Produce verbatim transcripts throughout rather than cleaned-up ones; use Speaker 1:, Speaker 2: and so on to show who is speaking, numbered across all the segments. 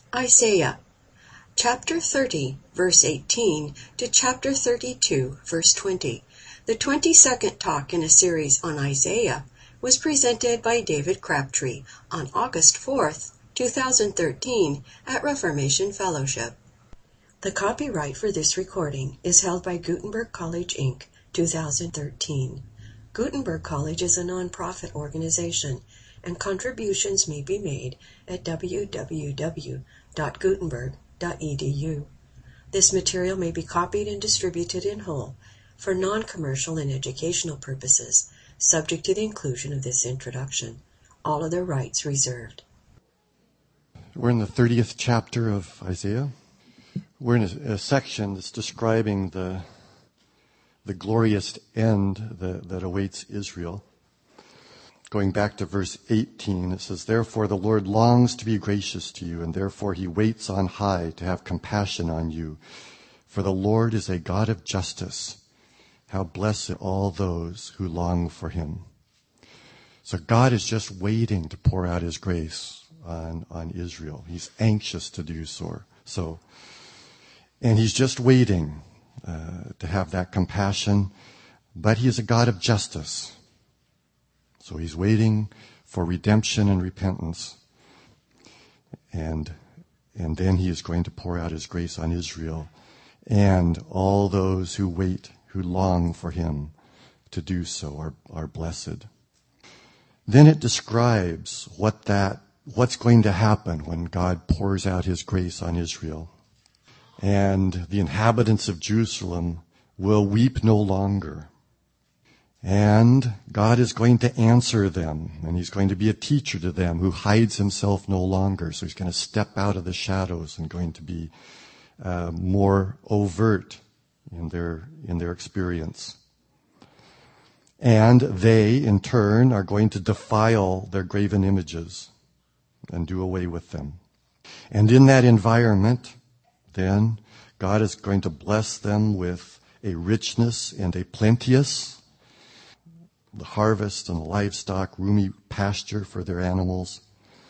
Speaker 1: Isaiah, chapter thirty, verse eighteen to chapter thirty-two, verse twenty. The twenty-second talk in a series on Isaiah was presented by David Crabtree on August fourth, two thousand thirteen at Reformation Fellowship. The copyright for this recording is held by Gutenberg College, Incorporated, two thousand thirteen. Gutenberg College is a nonprofit organization, and contributions may be made at w w w dot gutenberg dot e d u. This material may be copied and distributed in whole for non-commercial and educational purposes, subject to the inclusion of this introduction. All other rights reserved.
Speaker 2: We're in the thirtieth chapter of Isaiah. We're in a, a section that's describing the the glorious end that, that awaits Israel. Going back to verse eighteen, it says, "Therefore the Lord longs to be gracious to you, and therefore he waits on high to have compassion on you. For the Lord is a God of justice. How blessed all those who long for him." So God is just waiting to pour out his grace on, on Israel. He's anxious to do so. so. And he's just waiting uh, to have that compassion, but he is a God of justice. So he's waiting for redemption and repentance. And, and then he is going to pour out his grace on Israel and all those who wait, who long for him to do so are, are blessed. Then it describes what that, what's going to happen when God pours out his grace on Israel. And the inhabitants of Jerusalem will weep no longer. And God is going to answer them, and he's going to be a teacher to them who hides himself no longer. So he's going to step out of the shadows and going to be uh, more overt in their in their experience. And they, in turn, are going to defile their graven images and do away with them. And in that environment, then, God is going to bless them with a richness and a plenteous, the harvest and the livestock, roomy pasture for their animals,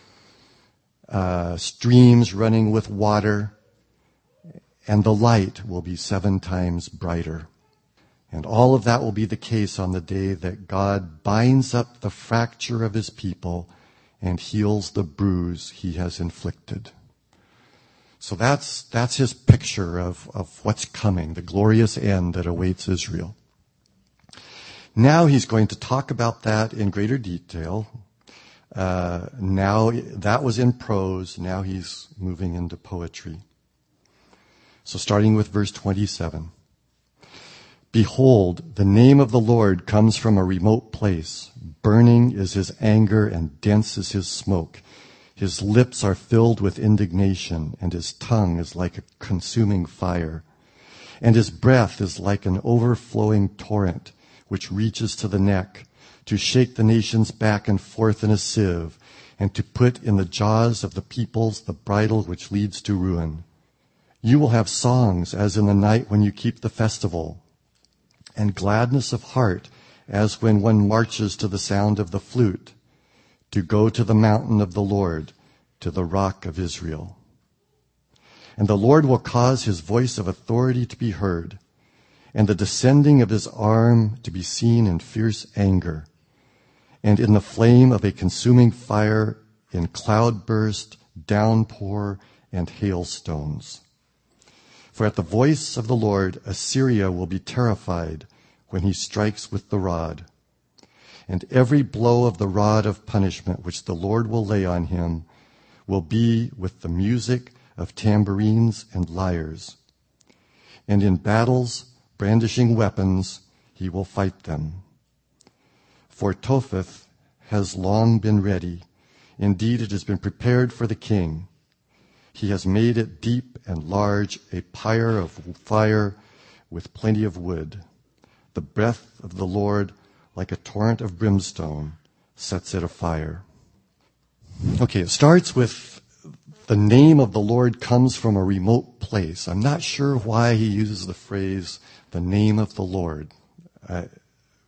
Speaker 2: uh, streams running with water, and the light will be seven times brighter. And all of that will be the case on the day that God binds up the fracture of his people and heals the bruise he has inflicted. So that's that's his picture of, of what's coming, the glorious end that awaits Israel. Now he's going to talk about that in greater detail. Uh, now that was in prose. Now he's moving into poetry. So starting with verse twenty-seven. "Behold, the name of the Lord comes from a remote place. Burning is his anger and dense is his smoke. His lips are filled with indignation, and his tongue is like a consuming fire. And his breath is like an overflowing torrent, which reaches to the neck, to shake the nations back and forth in a sieve, and to put in the jaws of the peoples the bridle which leads to ruin. You will have songs as in the night when you keep the festival, and gladness of heart as when one marches to the sound of the flute, to go to the mountain of the Lord, to the rock of Israel. And the Lord will cause his voice of authority to be heard, and the descending of his arm to be seen in fierce anger, and in the flame of a consuming fire, in cloudburst, downpour, and hailstones. For at the voice of the Lord, Assyria will be terrified when he strikes with the rod. And every blow of the rod of punishment which the Lord will lay on him will be with the music of tambourines and lyres. And in battles, brandishing weapons, he will fight them. For Topheth has long been ready. Indeed, it has been prepared for the king. He has made it deep and large, a pyre of fire with plenty of wood. The breath of the Lord, like a torrent of brimstone, sets it afire." Okay, it starts with the name of the Lord comes from a remote place. I'm not sure why he uses the phrase, the name of the Lord. Uh,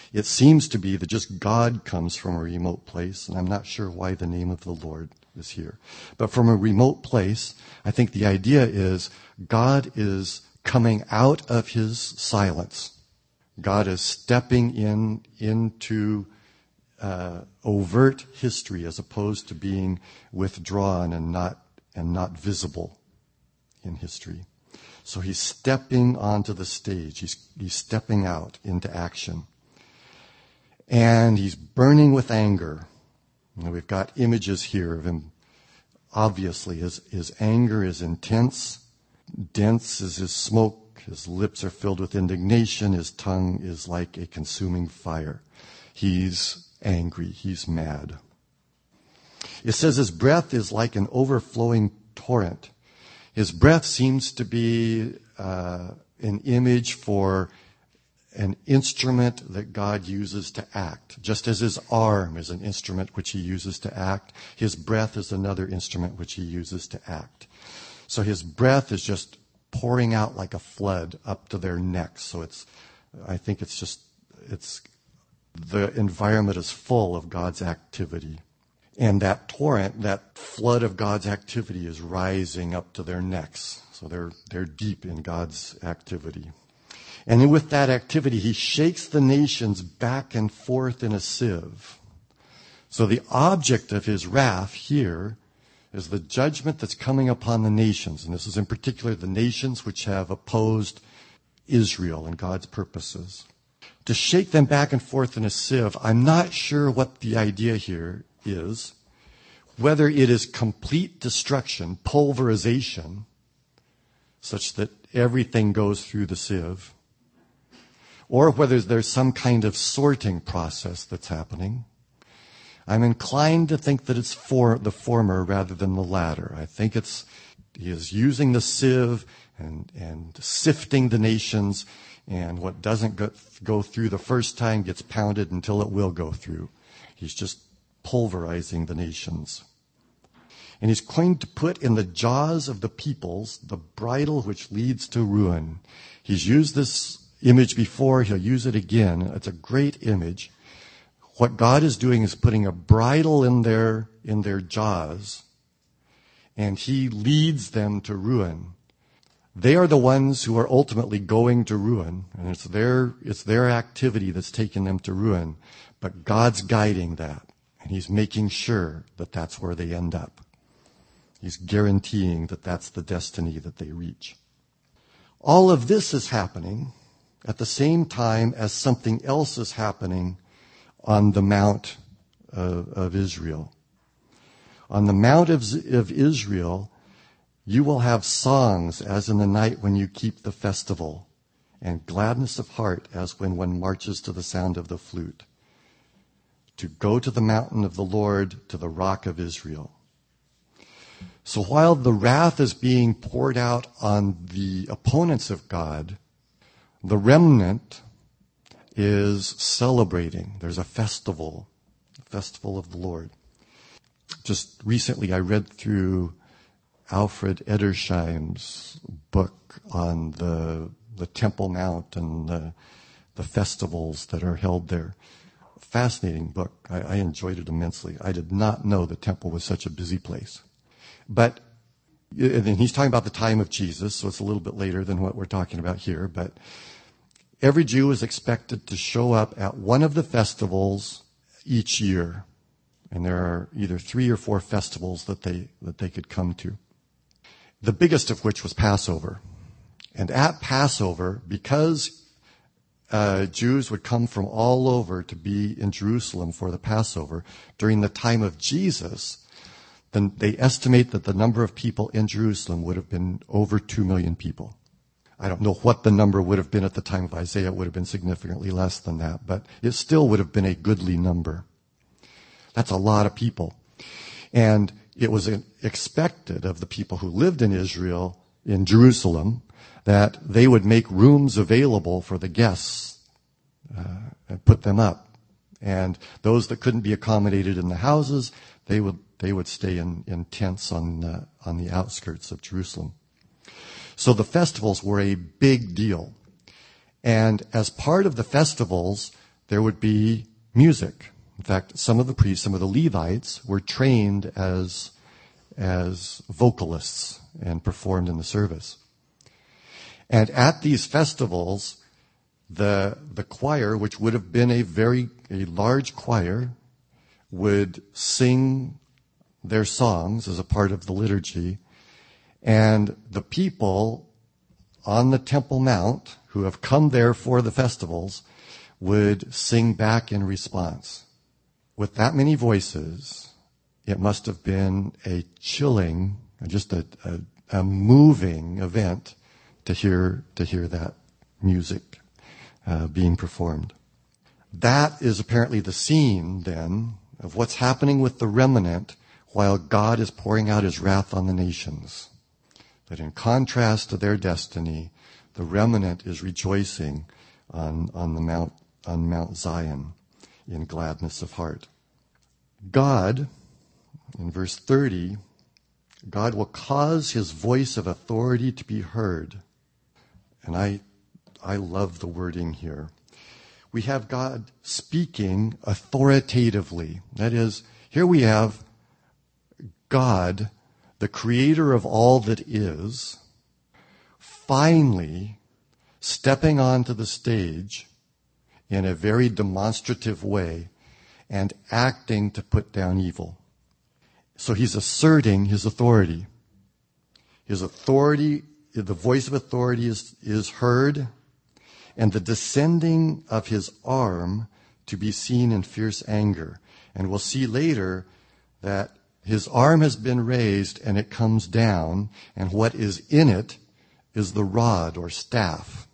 Speaker 2: It seems to be that just God comes from a remote place, and I'm not sure why the name of the Lord is here. But from a remote place, I think the idea is God is coming out of his silence. God is stepping in into uh, overt history as opposed to being withdrawn and not and not visible in history. So he's stepping onto the stage. He's he's stepping out into action. And he's burning with anger. You know, we've got images here of him. Obviously, his, his anger is intense. Dense is his smoke. His lips are filled with indignation. His tongue is like a consuming fire. He's angry. He's mad. It says his breath is like an overflowing torrent. His breath seems to be uh, an image for an instrument that God uses to act. Just as his arm is an instrument which he uses to act, his breath is another instrument which he uses to act. So his breath is just pouring out like a flood up to their necks. So it's, I think it's just, it's, the environment is full of God's activity. And that torrent, that flood of God's activity is rising up to their necks. So they're, they're deep in God's activity. And with that activity, he shakes the nations back and forth in a sieve. So the object of his wrath here is the judgment that's coming upon the nations. And this is in particular the nations which have opposed Israel and God's purposes. To shake them back and forth in a sieve, I'm not sure what the idea here is. Whether it is complete destruction, pulverization, such that everything goes through the sieve, or whether there's some kind of sorting process that's happening. I'm inclined to think that it's for the former rather than the latter. I think it's he is using the sieve and, and sifting the nations, and what doesn't go, go through the first time gets pounded until it will go through. He's just pulverizing the nations. And he's going to put in the jaws of the peoples the bridle which leads to ruin. He's used this image before, he'll use it again. It's a great image. What God is doing is putting a bridle in their, in their jaws, and he leads them to ruin. They are the ones who are ultimately going to ruin, and it's their, it's their activity that's taking them to ruin. But God's guiding that, and he's making sure that that's where they end up. He's guaranteeing that that's the destiny that they reach. All of this is happening at the same time as something else is happening on the Mount of, of Israel. On the Mount of, of Israel, you will have songs as in the night when you keep the festival, and gladness of heart as when one marches to the sound of the flute. To go to the mountain of the Lord, to the rock of Israel. So while the wrath is being poured out on the opponents of God, the remnant is celebrating. There's a festival, a festival of the Lord. Just recently I read through Alfred Edersheim's book on the the Temple Mount and the, the festivals that are held there. Fascinating book. I, I enjoyed it immensely. I did not know the temple was such a busy place. But and he's talking about the time of Jesus, so it's a little bit later than what we're talking about here, but every Jew is expected to show up at one of the festivals each year. And there are either three or four festivals that they, that they could come to. The biggest of which was Passover. And at Passover, because uh, Jews would come from all over to be in Jerusalem for the Passover, during the time of Jesus, then they estimate that the number of people in Jerusalem would have been over two million people. I don't know what the number would have been at the time of Isaiah. It would have been significantly less than that, but it still would have been a goodly number. That's a lot of people. And it was expected of the people who lived in Israel, in Jerusalem, that they would make rooms available for the guests uh, and put them up. And those that couldn't be accommodated in the houses, they would they would stay in, in tents on uh, on the outskirts of Jerusalem. So the festivals were a big deal. And as part of the festivals, there would be music. In fact, some of the priests, some of the Levites were trained as, as vocalists and performed in the service. And at these festivals, the, the choir, which would have been a very, a large choir, would sing their songs as a part of the liturgy. And the people on the Temple Mount, who have come there for the festivals, would sing back in response. With that many voices, it must have been a chilling, just a, a, a moving event to hear to hear that music uh, being performed. That is apparently the scene, then, of what's happening with the remnant while God is pouring out his wrath on the nations. That in contrast to their destiny, the remnant is rejoicing on, on the Mount, on Mount Zion in gladness of heart. God, in verse thirty, God will cause his voice of authority to be heard. And I, I love the wording here. We have God speaking authoritatively. That is, here we have God, the creator of all that is, finally stepping onto the stage in a very demonstrative way and acting to put down evil. So he's asserting his authority. His authority, the voice of authority is, is heard, and the descending of his arm to be seen in fierce anger. And we'll see later that his arm has been raised and it comes down, and what is in it is the rod or staff.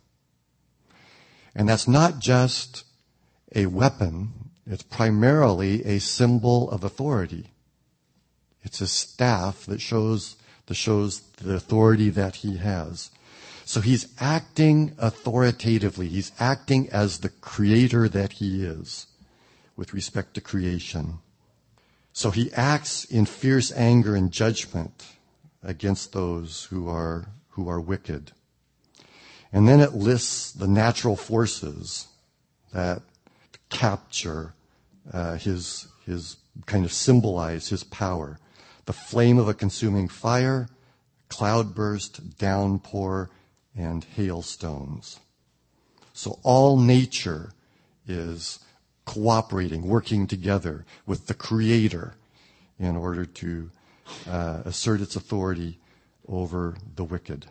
Speaker 2: And that's not just a weapon, it's primarily a symbol of authority. It's a staff that shows, that shows the authority that he has. So he's acting authoritatively. He's acting as the creator that he is with respect to creation. So he acts in fierce anger and judgment against those who are, who are wicked. And then it lists the natural forces that capture uh, his, his kind of symbolize his power. The flame of a consuming fire, cloudburst, downpour, and hailstones. So all nature is cooperating, working together with the Creator in order to uh, assert its authority over the wicked.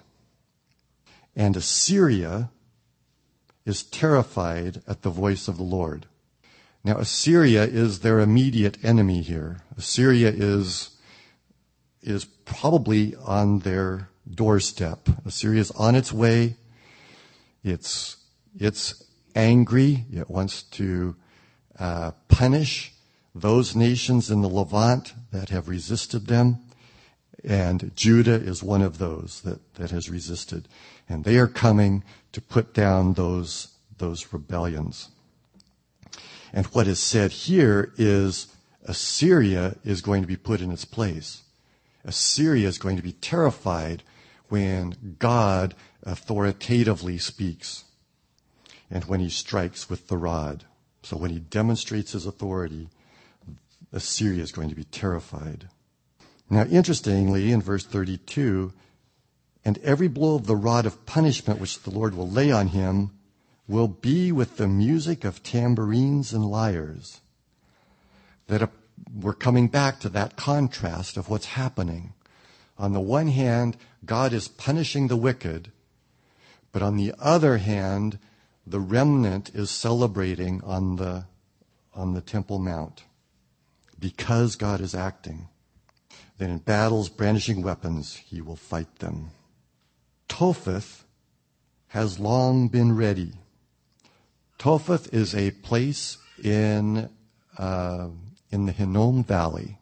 Speaker 2: And Assyria is terrified at the voice of the Lord. Now, Assyria is their immediate enemy here. Assyria is, is probably on their doorstep. Assyria is on its way. It's, it's angry. It wants to uh, punish those nations in the Levant that have resisted them. And Judah is one of those that, that has resisted. And they are coming to put down those, those rebellions. And what is said here is Assyria is going to be put in its place. Assyria is going to be terrified when God authoritatively speaks and when he strikes with the rod. So when he demonstrates his authority, Assyria is going to be terrified. Now, interestingly, in verse thirty-two, and every blow of the rod of punishment which the Lord will lay on him will be with the music of tambourines and lyres. That a, we're coming back to that contrast of what's happening. On the one hand, God is punishing the wicked, but on the other hand, the remnant is celebrating on the, on the Temple Mount because God is acting. Then in battles, brandishing weapons, he will fight them. Topheth has long been ready. Topheth is a place in uh, in the Hinnom Valley.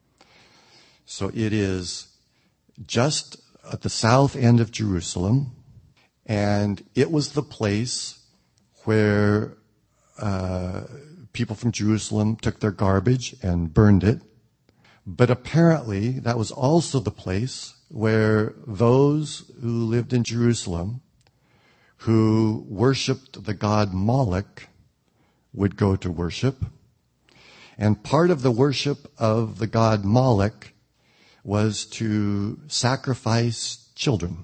Speaker 2: So it is just at the south end of Jerusalem, and it was the place where uh, people from Jerusalem took their garbage and burned it. But apparently that was also the place where those who lived in Jerusalem, who worshipped the god Moloch, would go to worship. And part of the worship of the god Moloch was to sacrifice children.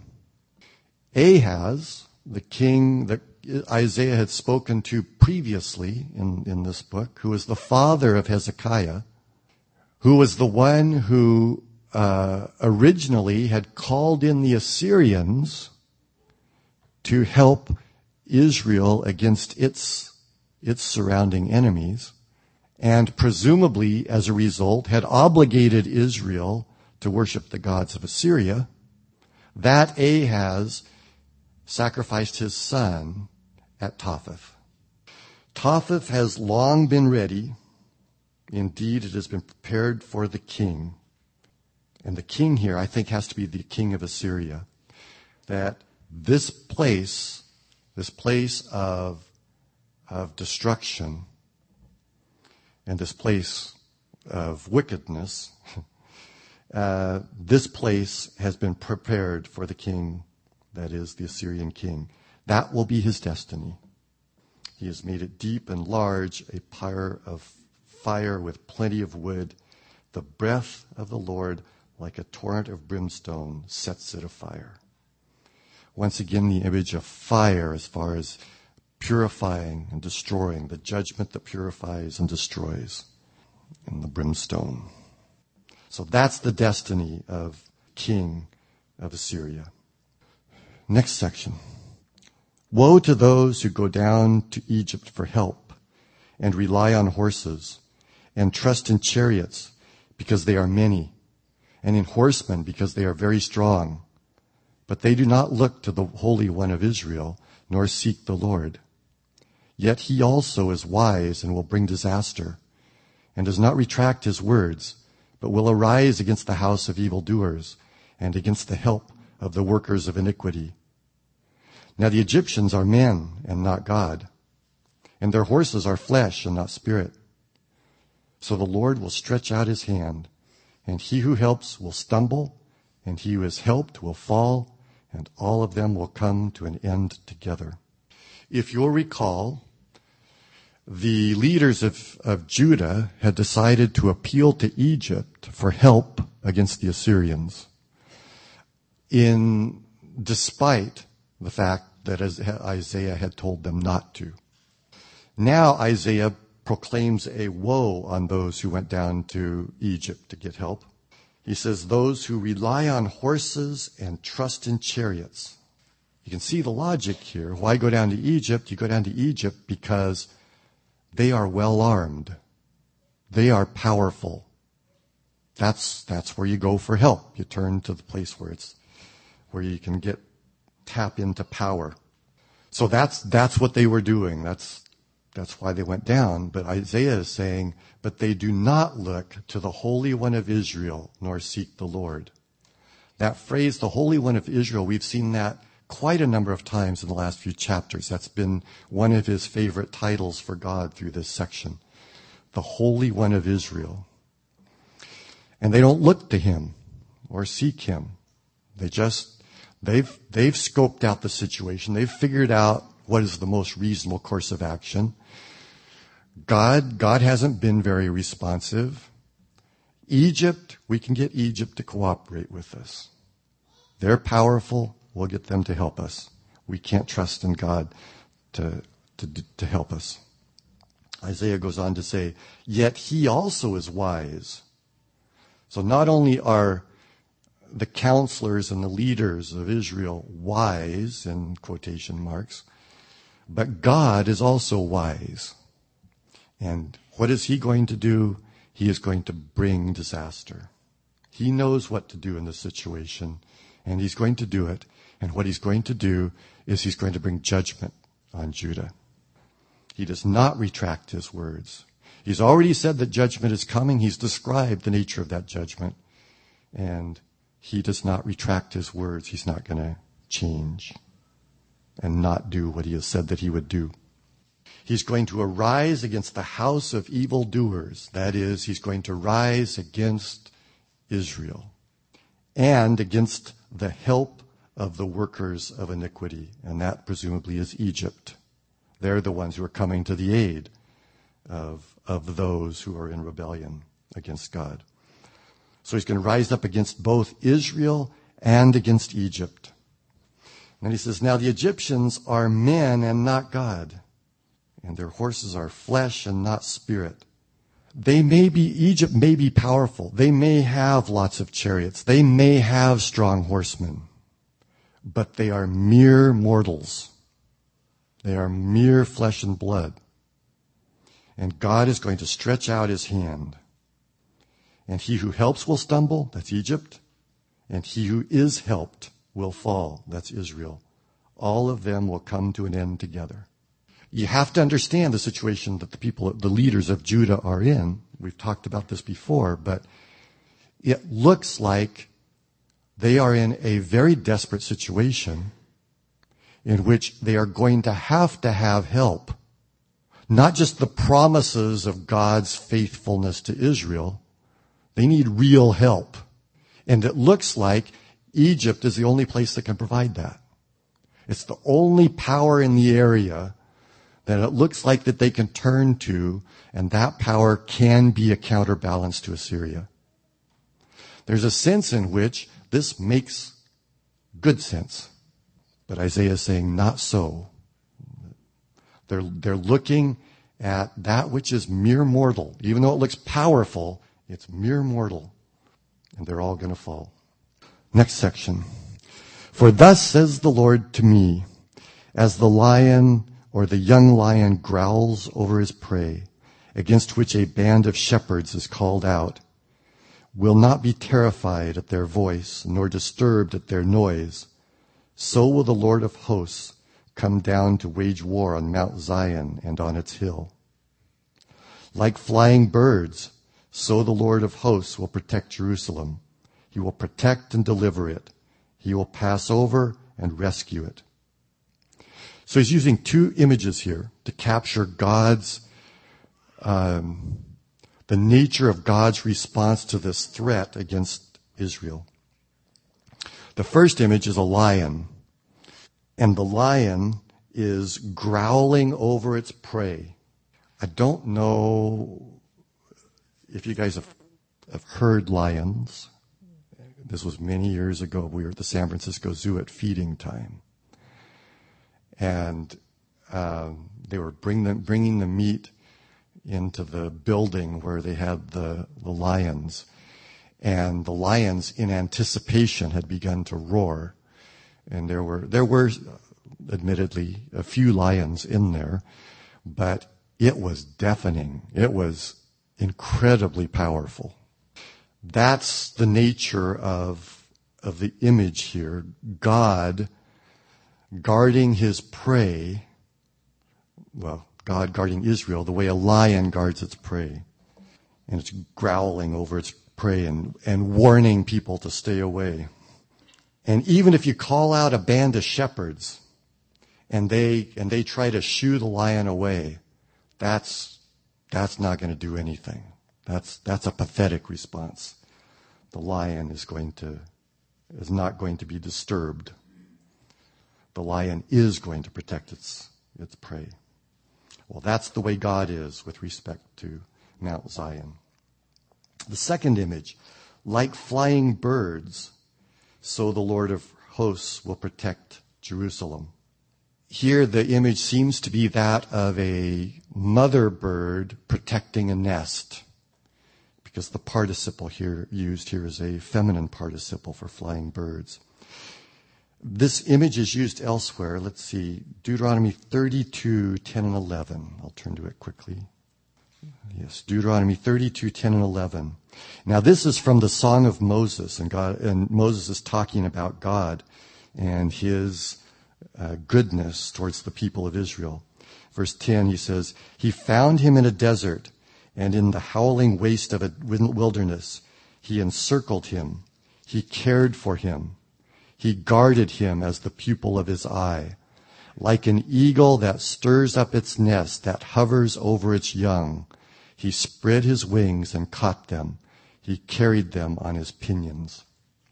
Speaker 2: Ahaz, the king that Isaiah had spoken to previously in, in this book, who was the father of Hezekiah, who was the one who uh, originally had called in the Assyrians to help Israel against its, its surrounding enemies, and presumably, as a result, had obligated Israel to worship the gods of Assyria. That Ahaz sacrificed his son at Topheth. Topheth has long been ready. Indeed, it has been prepared for the king. And the king here, I think, has to be the king of Assyria. That this place, this place of, of destruction, and this place of wickedness, uh, this place has been prepared for the king, that is, the Assyrian king. That will be his destiny. He has made it deep and large, a pyre of fire with plenty of wood. The breath of the Lord, like a torrent of brimstone, sets it afire. Once again, the image of fire as far as purifying and destroying, the judgment that purifies and destroys in the brimstone. So that's the destiny of king of Assyria. Next section. Woe to those who go down to Egypt for help and rely on horses and trust in chariots because they are many, and in horsemen because they are very strong. But they do not look to the Holy One of Israel, nor seek the Lord. Yet he also is wise and will bring disaster, and does not retract his words, but will arise against the house of evildoers and against the help of the workers of iniquity. Now the Egyptians are men and not God, and their horses are flesh and not spirit. So the Lord will stretch out his hand, and he who helps will stumble, and he who is helped will fall, and all of them will come to an end together. If you'll recall, the leaders of, of Judah had decided to appeal to Egypt for help against the Assyrians, in despite the fact that Isaiah had told them not to. Now Isaiah proclaims a woe on those who went down to Egypt to get help. He says, those who rely on horses and trust in chariots. You can see the logic here. Why go down to Egypt? You go down to Egypt because they are well armed. They are powerful. That's, that's where you go for help. You turn to the place where it's, where you can get, tap into power. So that's, that's what they were doing. That's, that's why they went down. But Isaiah is saying, but they do not look to the Holy One of Israel, nor seek the Lord. That phrase, the Holy One of Israel, we've seen that quite a number of times in the last few chapters. That's been one of his favorite titles for God through this section. The Holy One of Israel. And they don't look to him or seek him. They just, they've, they've scoped out the situation. They've figured out what is the most reasonable course of action. God, God hasn't been very responsive. Egypt, we can get Egypt to cooperate with us. They're powerful. We'll get them to help us. We can't trust in God to, to, to help us. Isaiah goes on to say, yet he also is wise. So not only are the counselors and the leaders of Israel wise, in quotation marks, but God is also wise. And what is he going to do? He is going to bring disaster. He knows what to do in this situation, and he's going to do it. And what he's going to do is he's going to bring judgment on Judah. He does not retract his words. He's already said that judgment is coming. He's described the nature of that judgment. And he does not retract his words. He's not going to change and not do what he has said that he would do. He's going to arise against the house of evildoers. That is, he's going to rise against Israel and against the help of the workers of iniquity. And that presumably is Egypt. They're the ones who are coming to the aid of, of those who are in rebellion against God. So he's going to rise up against both Israel and against Egypt. And he says, now the Egyptians are men and not God, and their horses are flesh and not spirit. They may be, Egypt may be powerful. They may have lots of chariots. They may have strong horsemen, but they are mere mortals. They are mere flesh and blood. And God is going to stretch out his hand. And he who helps will stumble, that's Egypt. And he who is helped will fall, that's Israel. All of them will come to an end together. You have to understand the situation that the people, the leaders of Judah are in. We've talked about this before, but it looks like they are in a very desperate situation in which they are going to have to have help. Not just the promises of God's faithfulness to Israel. They need real help. And it looks like Egypt is the only place that can provide that. It's the only power in the area that it looks like that they can turn to, and that power can be a counterbalance to Assyria. There's a sense in which this makes good sense. But Isaiah is saying, not so. They're, they're looking at that which is mere mortal. Even though it looks powerful, it's mere mortal. And they're all going to fall. Next section. For thus says the Lord to me, as the lion or the young lion growls over his prey, against which a band of shepherds is called out, will not be terrified at their voice, nor disturbed at their noise, so will the Lord of hosts come down to wage war on Mount Zion and on its hill. Like flying birds, so the Lord of hosts will protect Jerusalem. He will protect and deliver it. He will pass over and rescue it. So he's using two images here to capture God's, um, the nature of God's response to this threat against Israel. The first image is a lion, and the lion is growling over its prey. I don't know if you guys have, have heard lions. This was many years ago. We were at the San Francisco Zoo at feeding time. And um, they were bring them, bringing the meat into the building where they had the, the lions. And the lions, in anticipation, had begun to roar. And there were, there were, admittedly, a few lions in there. But it was deafening. It was incredibly powerful. That's the nature of, of the image here. God guarding his prey, well, God guarding Israel the way a lion guards its prey. And it's growling over its prey and, and warning people to stay away. And even if you call out a band of shepherds and they, and they try to shoo the lion away, that's, that's not going to do anything. That's, that's a pathetic response. The lion is going to, is not going to be disturbed. The lion is going to protect its, its prey. Well, that's the way God is with respect to Mount Zion. The second image, like flying birds, so the Lord of hosts will protect Jerusalem. Here the image seems to be that of a mother bird protecting a nest, because the participle here used here is a feminine participle for flying birds. This image is used elsewhere. Let's see, Deuteronomy thirty-two, ten and eleven. I'll turn to it quickly. Yes, Deuteronomy thirty-two, ten and eleven. Now this is from the Song of Moses, and God, and Moses is talking about God and his uh, goodness towards the people of Israel. Verse ten, he says, he found him in a desert, and in the howling waste of a wilderness. He encircled him. He cared for him. He guarded him as the pupil of his eye. Like an eagle that stirs up its nest, that hovers over its young, he spread his wings and caught them. He carried them on his pinions.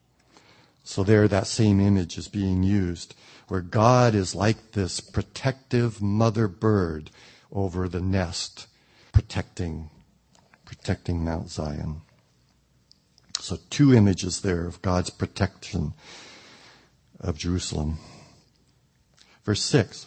Speaker 2: So there, that same image is being used, where God is like this protective mother bird over the nest, protecting, protecting Mount Zion. So two images there of God's protection of Jerusalem. Verse six,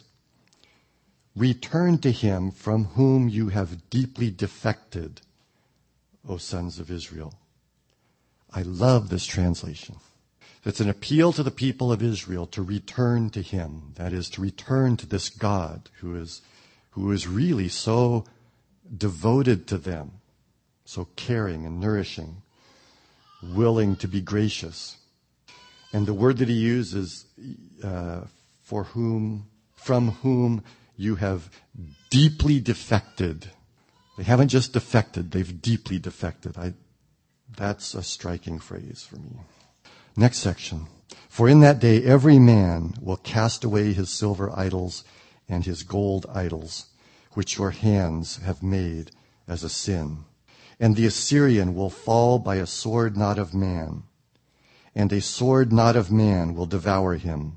Speaker 2: return to him from whom you have deeply defected, O sons of Israel. I love this translation. It's an appeal to the people of Israel to return to him. That is, to return to this God who is, who is really so devoted to them, so caring and nourishing, willing to be gracious. And the word that he uses, uh, for whom, from whom you have deeply defected. They haven't just defected, they've deeply defected. I, that's a striking phrase for me. Next section. For in that day every man will cast away his silver idols and his gold idols, which your hands have made as a sin. And the Assyrian will fall by a sword not of man, and a sword not of man will devour him.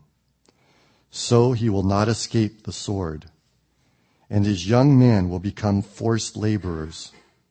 Speaker 2: So he will not escape the sword, and his young men will become forced laborers.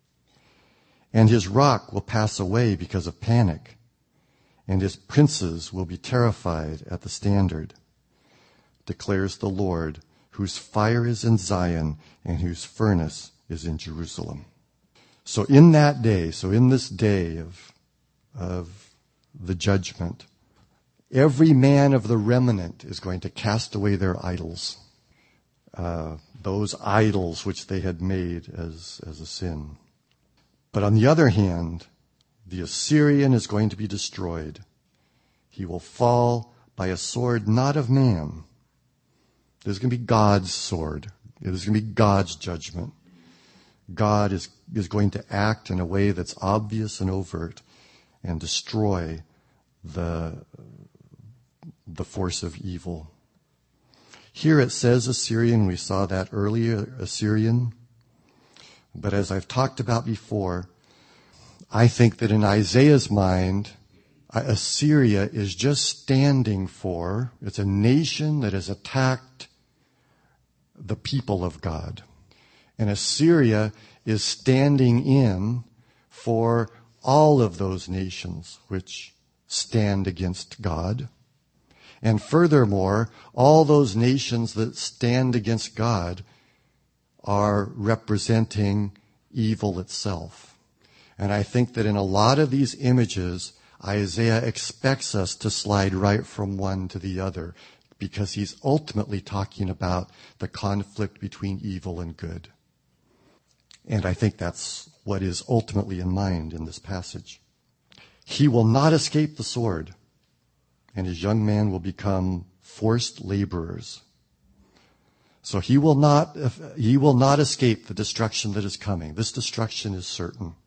Speaker 2: And his rock will pass away because of panic, and his princes will be terrified at the standard, declares the Lord, whose fire is in Zion and whose furnace is in Jerusalem. So in that day, so in this day of, of the judgment, every man of the remnant is going to cast away their idols, uh, those idols which they had made as, as a sin. But on the other hand, the Assyrian is going to be destroyed. He will fall by a sword not of man. There's going to be God's sword. There's going to be God's judgment. God is, is going to act in a way that's obvious and overt and destroy the, the force of evil. Here it says Assyrian. We saw that earlier, Assyrian. But as I've talked about before, I think that in Isaiah's mind, Assyria is just standing for, it's a nation that has attacked the people of God. And Assyria is standing in for all of those nations which stand against God. And furthermore, all those nations that stand against God are representing evil itself. And I think that in a lot of these images, Isaiah expects us to slide right from one to the other because he's ultimately talking about the conflict between evil and good. And I think that's what is ultimately in mind in this passage. He will not escape the sword, and his young man will become forced laborers. So he will not, he will not escape the destruction that is coming. This destruction is certain.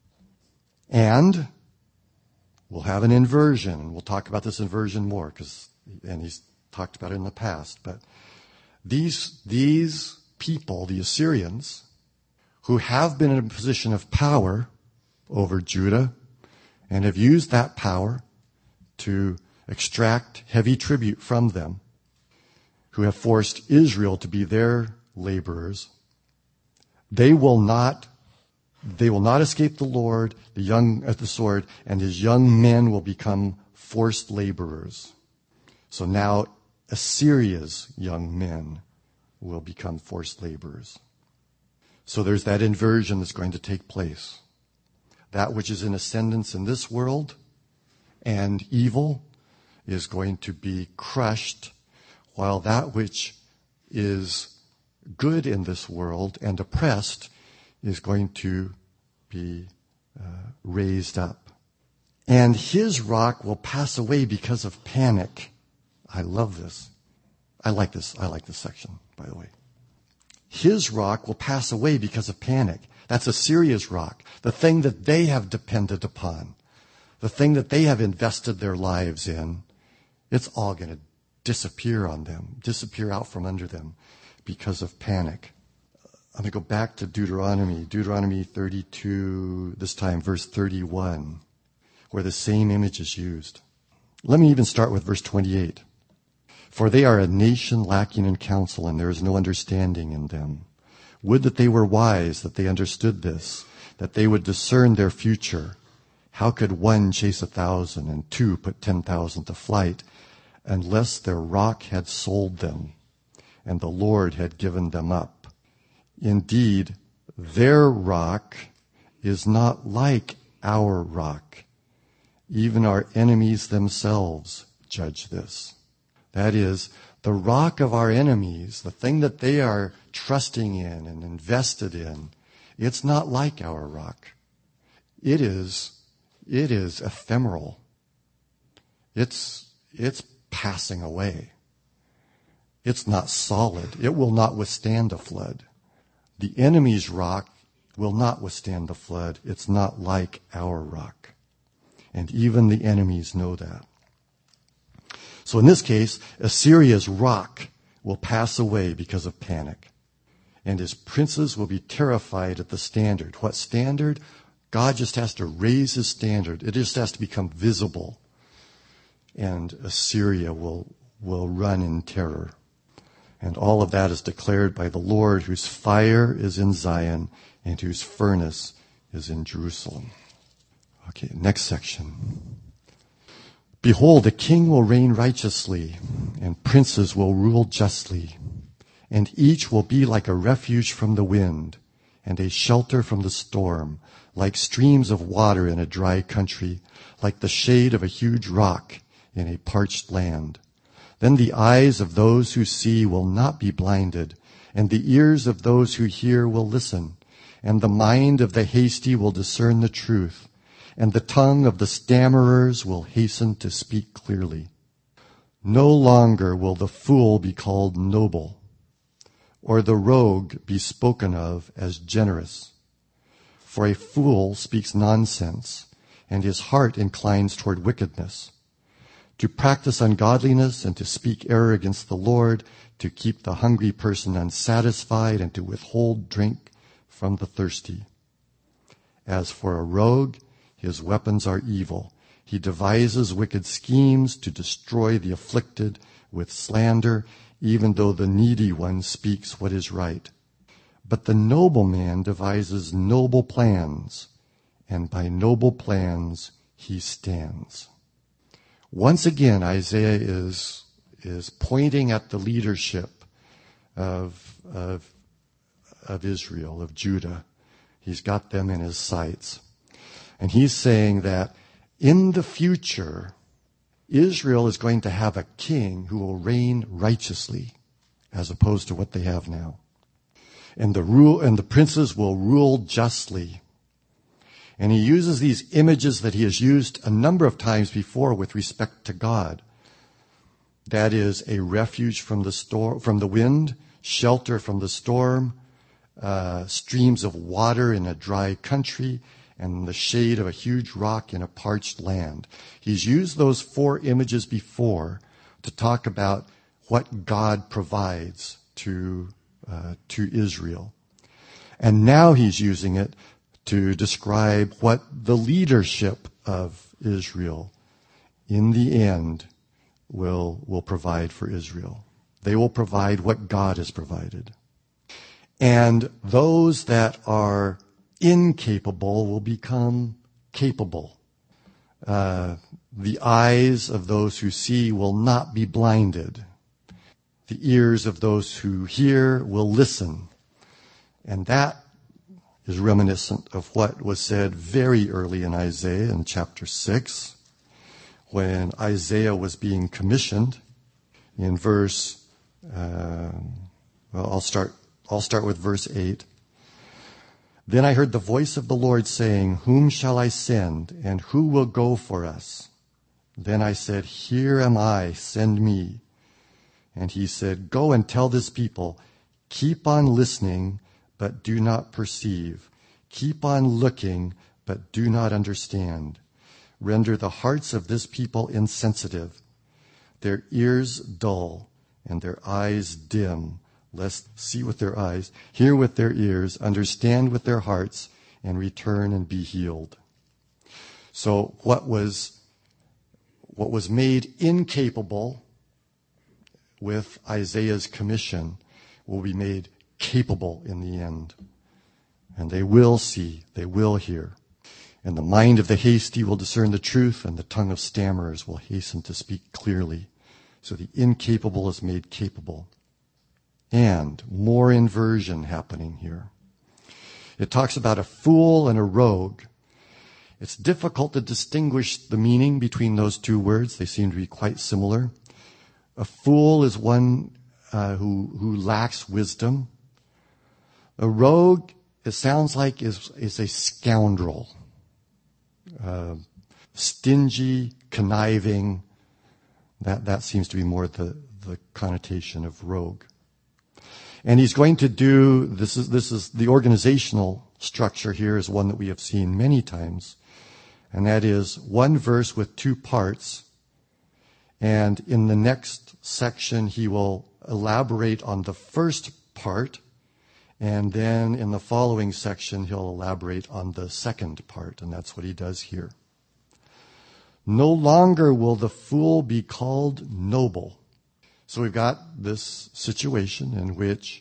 Speaker 2: And we'll have an inversion. We'll talk about this inversion more, because, and he's talked about it in the past. But these, these people, the Assyrians, who have been in a position of power over Judah and have used that power to extract heavy tribute from them, who have forced Israel to be their laborers, they will not They will not escape the Lord, the young at the sword, and his young men will become forced laborers. So now Assyria's young men will become forced laborers. So there's that inversion that's going to take place. That which is in ascendance in this world and evil is going to be crushed, while that which is good in this world and oppressed is going to be uh, raised up. And his rock will pass away because of panic. I love this. I like this. I like this section, by the way. His rock will pass away because of panic. That's Assyria's rock, the thing that they have depended upon, the thing that they have invested their lives in. It's all going to disappear on them, disappear out from under them because of panic. I'm going to go back to Deuteronomy, Deuteronomy thirty-two, this time verse thirty-one, where the same image is used. Let me even start with verse twenty-eight. For they are a nation lacking in counsel, and there is no understanding in them. Would that they were wise, that they understood this, that they would discern their future. How could one chase a thousand and two put ten thousand to flight, unless their rock had sold them and the Lord had given them up? Indeed, their rock is not like our rock. Even our enemies themselves judge this. That is, the rock of our enemies, the thing that they are trusting in and invested in, it's not like our rock. It is, it is ephemeral. It's, it's passing away. It's not solid. It will not withstand a flood. The enemy's rock will not withstand the flood. It's not like our rock. And even the enemies know that. So in this case, Assyria's rock will pass away because of panic. And his princes will be terrified at the standard. What standard? God just has to raise his standard. It just has to become visible. And Assyria will, will run in terror. And all of that is declared by the Lord, whose fire is in Zion and whose furnace is in Jerusalem. Okay, next section. Behold, a king will reign righteously, and princes will rule justly, and each will be like a refuge from the wind, and a shelter from the storm, like streams of water in a dry country, like the shade of a huge rock in a parched land. Then the eyes of those who see will not be blinded, and the ears of those who hear will listen, and the mind of the hasty will discern the truth, and the tongue of the stammerers will hasten to speak clearly. No longer will the fool be called noble, or the rogue be spoken of as generous. For a fool speaks nonsense, and his heart inclines toward wickedness. To practice ungodliness and to speak error against the Lord, to keep the hungry person unsatisfied, and to withhold drink from the thirsty. As for a rogue, his weapons are evil. He devises wicked schemes to destroy the afflicted with slander, even though the needy one speaks what is right. But the noble man devises noble plans, and by noble plans he stands. Once again, Isaiah is, is pointing at the leadership of, of, of Israel, of Judah. He's got them in his sights. And he's saying that in the future, Israel is going to have a king who will reign righteously, as opposed to what they have now. And the rule, and the princes will rule justly. And he uses these images that he has used a number of times before with respect to God. That is a refuge from the storm, from the wind, shelter from the storm, uh, streams of water in a dry country, and the shade of a huge rock in a parched land. He's used those four images before to talk about what God provides to, uh, to Israel. And now he's using it to describe what the leadership of Israel in the end will, will provide for Israel. They will provide what God has provided. And those that are incapable will become capable. Uh, the eyes of those who see will not be blinded. The ears of those who hear will listen. And that is reminiscent of what was said very early in Isaiah in chapter six, when Isaiah was being commissioned in verse, uh, well, I'll start, I'll start with verse eight. Then I heard the voice of the Lord saying, whom shall I send, and who will go for us? Then I said, here am I, send me. And he said, go and tell this people, keep on listening, but do not perceive. Keep on looking, but do not understand. Render the hearts of this people insensitive, their ears dull, and their eyes dim, lest see with their eyes, hear with their ears, understand with their hearts, and return and be healed. So what was, what was made incapable with Isaiah's commission will be made capable in the end. And they will see, they will hear. And the mind of the hasty will discern the truth, and the tongue of stammerers will hasten to speak clearly. So the incapable is made capable. And more inversion happening here. It talks about a fool and a rogue. It's difficult to distinguish the meaning between those two words. They seem to be quite similar. A fool is one uh, who, who lacks wisdom. A rogue, it sounds like, is, is a scoundrel. Uh, stingy, conniving. That, that seems to be more the, the connotation of rogue. And he's going to do, this is, this is the organizational structure here is one that we have seen many times. And that is one verse with two parts. And in the next section, he will elaborate on the first part. And then in the following section, he'll elaborate on the second part. And that's what he does here. No longer will the fool be called noble. So we've got this situation in which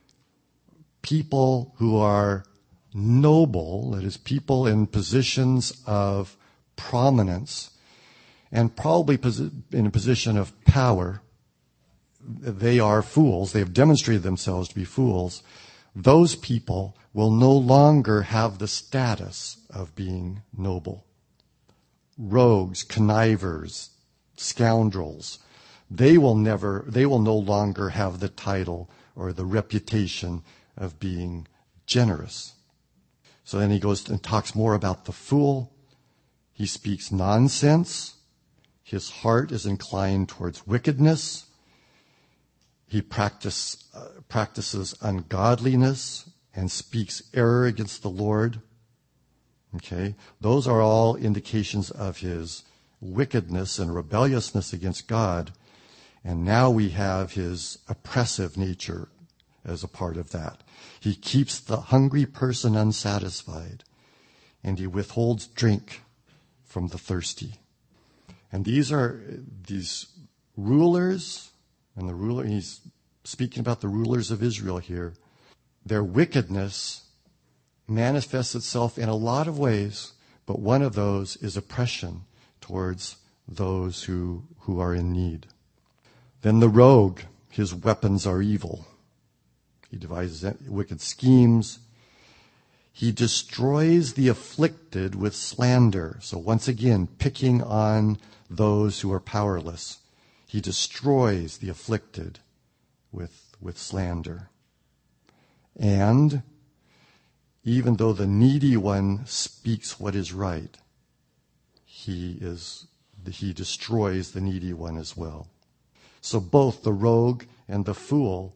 Speaker 2: people who are noble, that is, people in positions of prominence and probably in a position of power, they are fools. They have demonstrated themselves to be fools. Those people will no longer have the status of being noble. Rogues, connivers, scoundrels, they will never, they will no longer have the title or the reputation of being generous. So then he goes and talks more about the fool. He speaks nonsense. His heart is inclined towards wickedness. He practice, uh, practices ungodliness and speaks error against the Lord. Okay, those are all indications of his wickedness and rebelliousness against God. And now we have his oppressive nature as a part of that. He keeps the hungry person unsatisfied, and he withholds drink from the thirsty. And these are these rulers, and the ruler, he's speaking about the rulers of Israel here. Their wickedness manifests itself in a lot of ways, but one of those is oppression towards those who, who are in need. Then the rogue, his weapons are evil. He devises wicked schemes. He destroys the afflicted with slander. So once again, picking on those who are powerless. He destroys the afflicted with, with slander. And even though the needy one speaks what is right, he is, he destroys the needy one as well. So both the rogue and the fool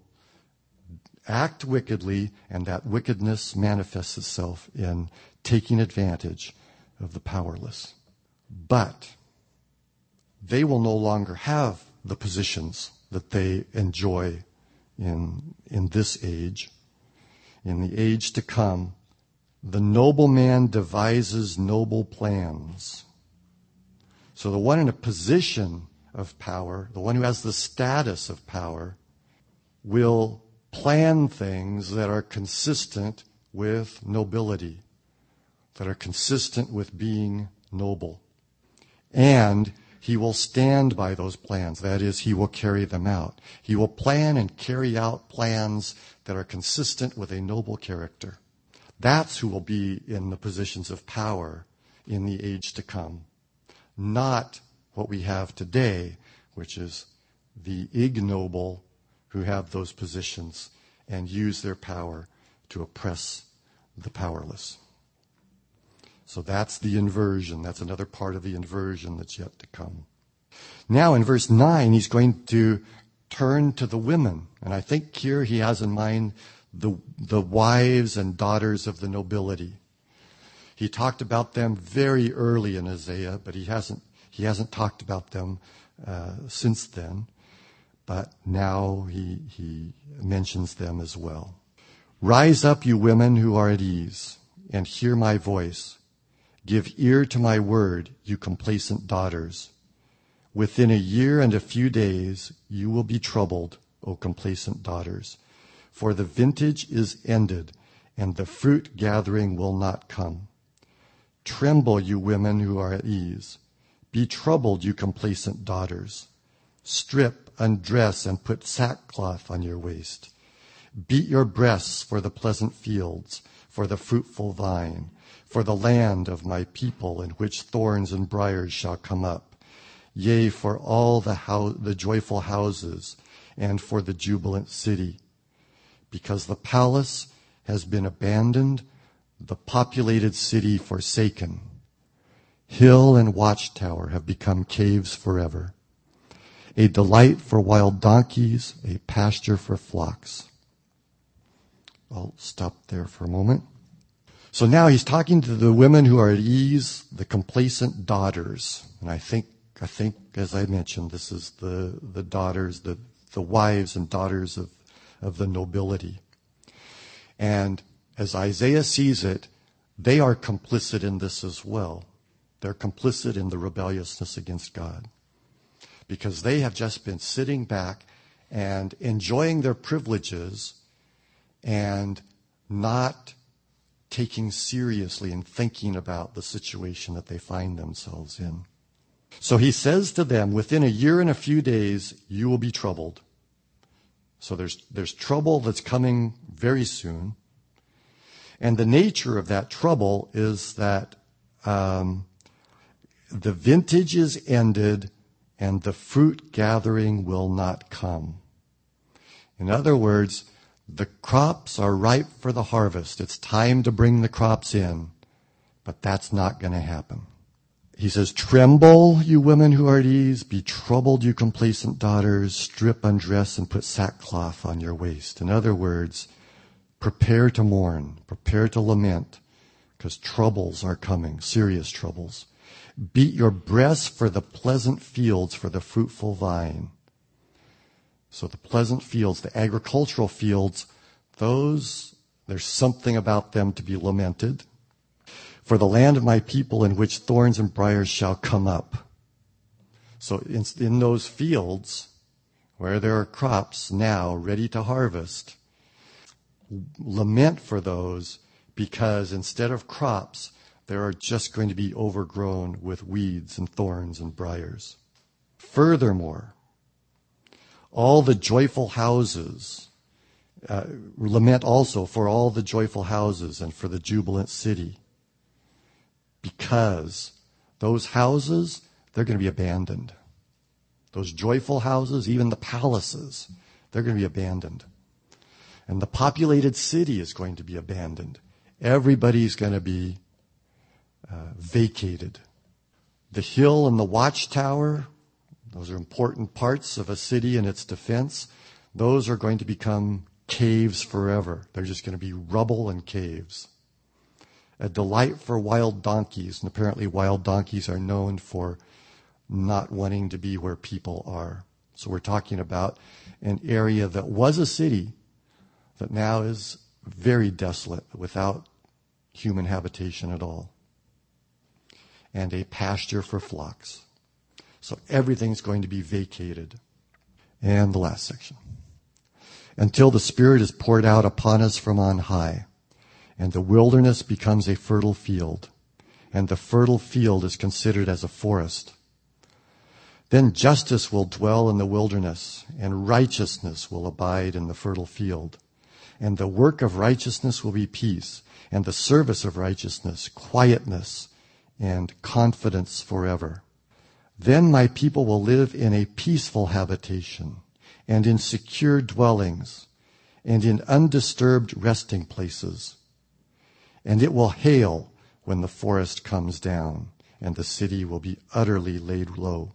Speaker 2: act wickedly, and that wickedness manifests itself in taking advantage of the powerless. But they will no longer have the positions that they enjoy in, in this age. In the age to come, the noble man devises noble plans. So the one in a position of power, the one who has the status of power, will plan things that are consistent with nobility, that are consistent with being noble. And he will stand by those plans. That is, he will carry them out. He will plan and carry out plans that are consistent with a noble character. That's who will be in the positions of power in the age to come. Not what we have today, which is the ignoble who have those positions and use their power to oppress the powerless. So that's the inversion. That's another part of the inversion that's yet to come. Now in verse nine, he's going to turn to the women. And I think here he has in mind the, the wives and daughters of the nobility. He talked about them very early in Isaiah, but he hasn't, he hasn't talked about them uh, since then. But now he, he mentions them as well. Rise up, you women who are at ease, and hear my voice. Give ear to my word, you complacent daughters. Within a year and a few days, you will be troubled, O complacent daughters. for the vintage is ended, and the fruit gathering will not come. Tremble, you women who are at ease. Be troubled, you complacent daughters. Strip, undress, and put sackcloth on your waist. Beat your breasts for the pleasant fields, for the fruitful vine, for the land of my people in which thorns and briars shall come up. Yea, for all the, house, the joyful houses, and for the jubilant city. Because the palace has been abandoned, the populated city forsaken. Hill and watchtower have become caves forever. A delight for wild donkeys, a pasture for flocks. I'll stop there for a moment. So now he's talking to the women who are at ease, the complacent daughters. And I think, I think, as I mentioned, this is the, the daughters, the, the wives and daughters of, of the nobility. And as Isaiah sees it, they are complicit in this as well. They're complicit in the rebelliousness against God. Because they have just been sitting back and enjoying their privileges and not taking seriously and thinking about the situation that they find themselves in. So he says to them, within a year and a few days, you will be troubled. So there's, there's trouble that's coming very soon. And the nature of that trouble is that um, the vintage is ended and the fruit gathering will not come. In other words, the crops are ripe for the harvest. It's time to bring the crops in, but that's not going to happen. He says, tremble, you women who are at ease. Be troubled, you complacent daughters. Strip, undress, and put sackcloth on your waist. In other words, prepare to mourn, prepare to lament, because troubles are coming, serious troubles. Beat your breasts for the pleasant fields, for the fruitful vine. So the pleasant fields, the agricultural fields, those, there's something about them to be lamented. For the land of my people in which thorns and briars shall come up. So in, in those fields where there are crops now ready to harvest, lament for those, because instead of crops, there are just going to be overgrown with weeds and thorns and briars. Furthermore, all the joyful houses, uh, lament also for all the joyful houses and for the jubilant city, because those houses, they're going to be abandoned. Those joyful houses, even the palaces, they're going to be abandoned. And the populated city is going to be abandoned. Everybody's going to be uh, vacated. The hill and the watchtower, those are important parts of a city and its defense. Those are going to become caves forever. They're just going to be rubble and caves. A delight for wild donkeys, and apparently wild donkeys are known for not wanting to be where people are. So we're talking about an area that was a city that now is very desolate, without human habitation at all. And a pasture for flocks. So everything's going to be vacated. And the last section. Until the Spirit is poured out upon us from on high, and the wilderness becomes a fertile field, and the fertile field is considered as a forest. Then justice will dwell in the wilderness, and righteousness will abide in the fertile field. And the work of righteousness will be peace, and the service of righteousness, quietness, and confidence forever. Then my people will live in a peaceful habitation, and in secure dwellings, and in undisturbed resting places. And it will hail when the forest comes down, and the city will be utterly laid low.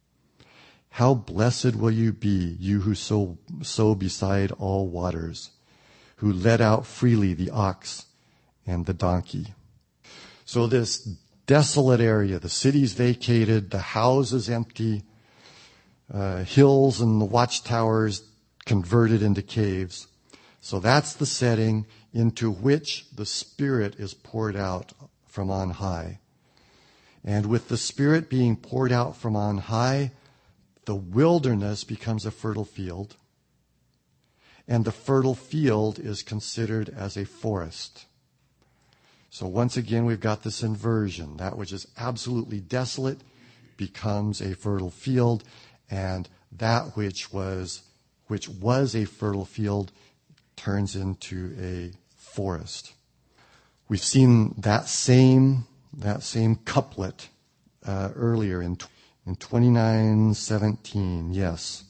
Speaker 2: How blessed will you be, you who sow, sow beside all waters, who let out freely the ox and the donkey. So this desolate area, the city's vacated, the house is empty, uh, hills and the watchtowers converted into caves. So that's the setting into which the Spirit is poured out from on high. And with the Spirit being poured out from on high, the wilderness becomes a fertile field. and the fertile field is considered as a forest. So once again, we've got this inversion. That which is absolutely desolate becomes a fertile field, and that which was which was a fertile field turns into a forest. We've seen that same that same couplet uh, earlier in in twenty-nine seventeen. Yes,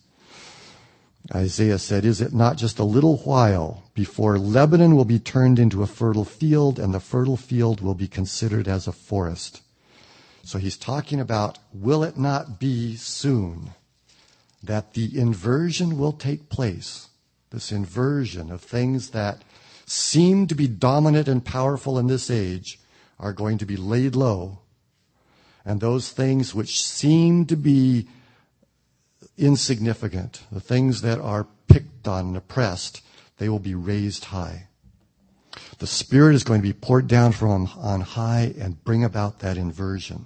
Speaker 2: Isaiah said, "Is it not just a little while before Lebanon will be turned into a fertile field, and the fertile field will be considered as a forest?" So he's talking about, will it not be soon that the inversion will take place? This inversion of things that seem to be dominant and powerful in this age are going to be laid low. And those things which seem to be insignificant, the things that are picked on and oppressed, they will be raised high. The Spirit is going to be poured down from on high and bring about that inversion.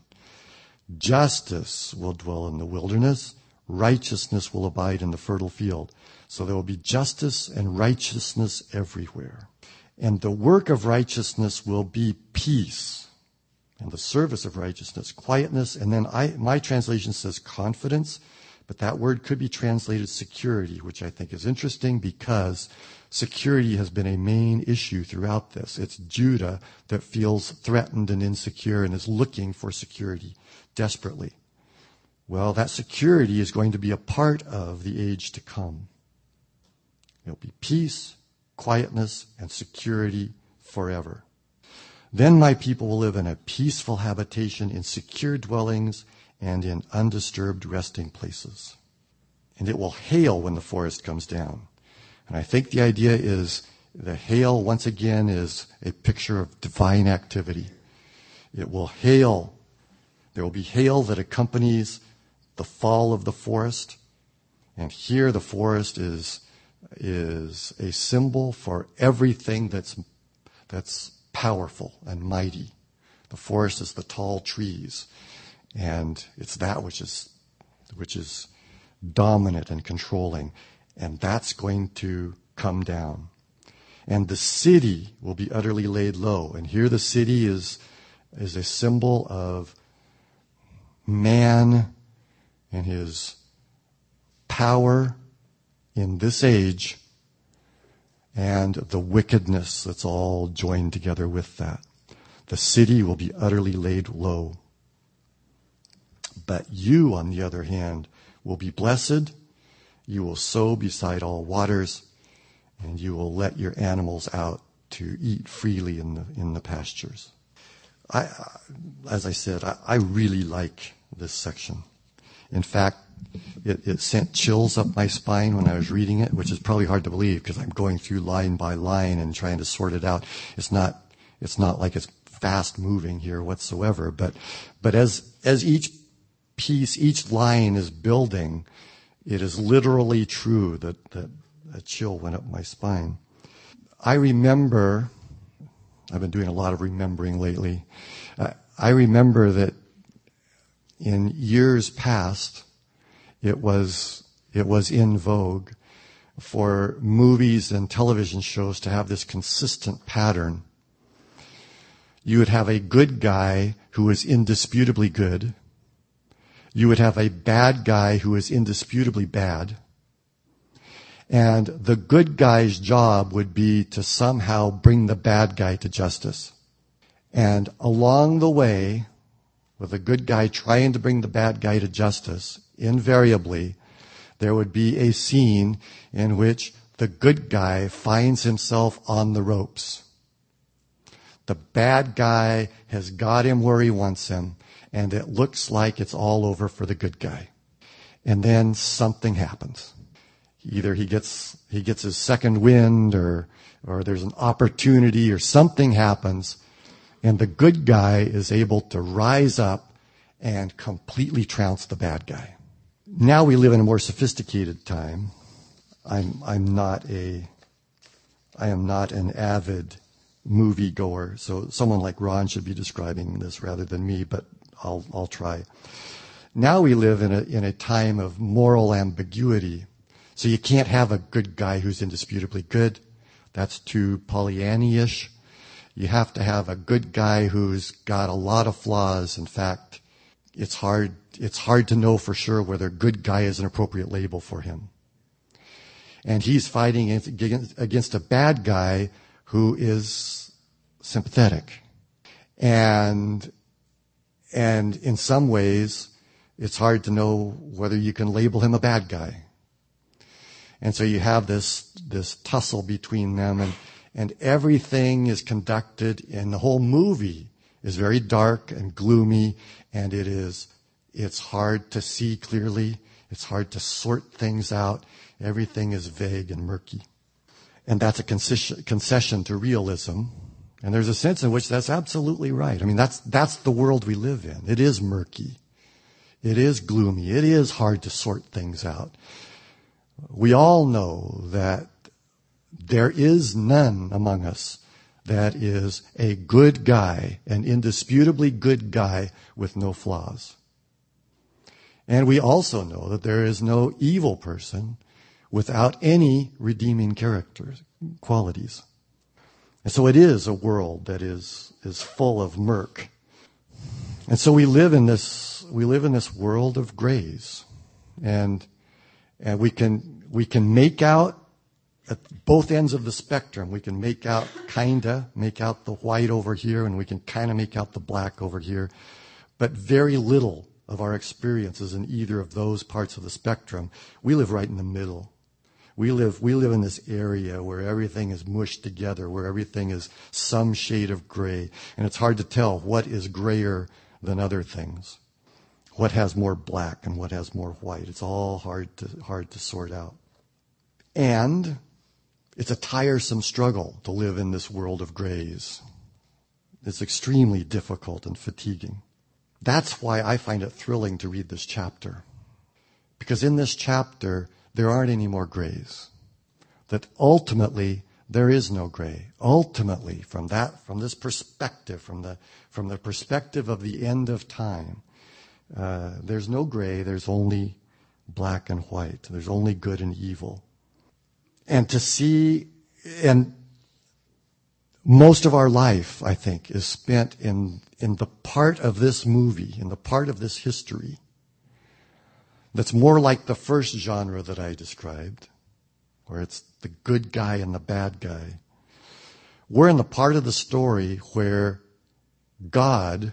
Speaker 2: Justice will dwell in the wilderness. Righteousness will abide in the fertile field. So there will be justice and righteousness everywhere. And the work of righteousness will be peace. And the service of righteousness, quietness. And then I, my translation says confidence. But that word could be translated security, which I think is interesting because security has been a main issue throughout this. It's Judah that feels threatened and insecure and is looking for security desperately. Well, that security is going to be a part of the age to come. It'll be peace, quietness, and security forever. Then my people will live in a peaceful habitation, in secure dwellings, and in undisturbed resting places. And it will hail when the forest comes down. And I think the idea is the hail, once again, is a picture of divine activity. It will hail. There will be hail that accompanies the fall of the forest. And here the forest is, is a symbol for everything that's, that's powerful and mighty. The forest is the tall trees. And it's that which is, which is dominant and controlling. And that's going to come down. And the city will be utterly laid low. And here the city is, is a symbol of man and his power in this age and the wickedness that's all joined together with that. The city will be utterly laid low. But you, on the other hand, will be blessed. You will sow beside all waters, and you will let your animals out to eat freely in the in the pastures. I, as I said, I, I really like this section. In fact, it, it sent chills up my spine when I was reading it, which is probably hard to believe because I'm going through line by line and trying to sort it out. It's not it's not like it's fast moving here whatsoever. But but as as each piece, each line is building, it is literally true that, that a chill went up my spine. I remember, I've been doing a lot of remembering lately. Uh, I remember that in years past, it was, it was in vogue for movies and television shows to have this consistent pattern. You would have a good guy who was indisputably good. You would have a bad guy who is indisputably bad. And the good guy's job would be to somehow bring the bad guy to justice. And along the way, with the good guy trying to bring the bad guy to justice, invariably, there would be a scene in which the good guy finds himself on the ropes. The bad guy has got him where he wants him. And it looks like it's all over for the good guy. And then something happens. Either he gets he gets his second wind or or there's an opportunity or something happens and the good guy is able to rise up and completely trounce the bad guy. Now we live in a more sophisticated time. I'm I'm not a I am not an avid movie goer, so someone like Ron should be describing this rather than me, but I'll, I'll try. Now we live in a, in a time of moral ambiguity. So you can't have a good guy who's indisputably good. That's too Pollyanny-ish. You have to have a good guy who's got a lot of flaws. In fact, it's hard, it's hard to know for sure whether good guy is an appropriate label for him. And he's fighting against a bad guy who is sympathetic. And, and in some ways, it's hard to know whether you can label him a bad guy. And so you have this, this tussle between them, and, and everything is conducted, and the whole movie is very dark and gloomy, and it is, it's hard to see clearly. It's hard to sort things out. Everything is vague and murky. And that's a concession, concession to realism. And there's a sense in which that's absolutely right. I mean, that's, that's the world we live in. It is murky. It is gloomy. It is hard to sort things out. We all know that there is none among us that is a good guy, an indisputably good guy with no flaws. And we also know that there is no evil person without any redeeming character qualities. And so it is a world that is, is full of murk. And so we live in this, we live in this world of grays. And And we can, we can make out at both ends of the spectrum. We can make out kinda, make out the white over here, and we can kinda make out the black over here. But very little of our experiences in either of those parts of the spectrum. We live right in the middle. We live, we live in this area where everything is mushed together, where everything is some shade of gray. And it's hard to tell what is grayer than other things. What has more black and what has more white. It's all hard to, hard to sort out. And it's a tiresome struggle to live in this world of grays. It's extremely difficult and fatiguing. That's why I find it thrilling to read this chapter. Because in this chapter, there aren't any more grays. That ultimately, there is no gray. Ultimately, from that, from this perspective, from the, from the perspective of the end of time, Uh, there's no gray, there's only black and white. There's only good and evil. And to see, and most of our life, I think, is spent in, in the part of this movie, in the part of this history, that's more like the first genre that I described, where it's the good guy and the bad guy. We're in the part of the story where God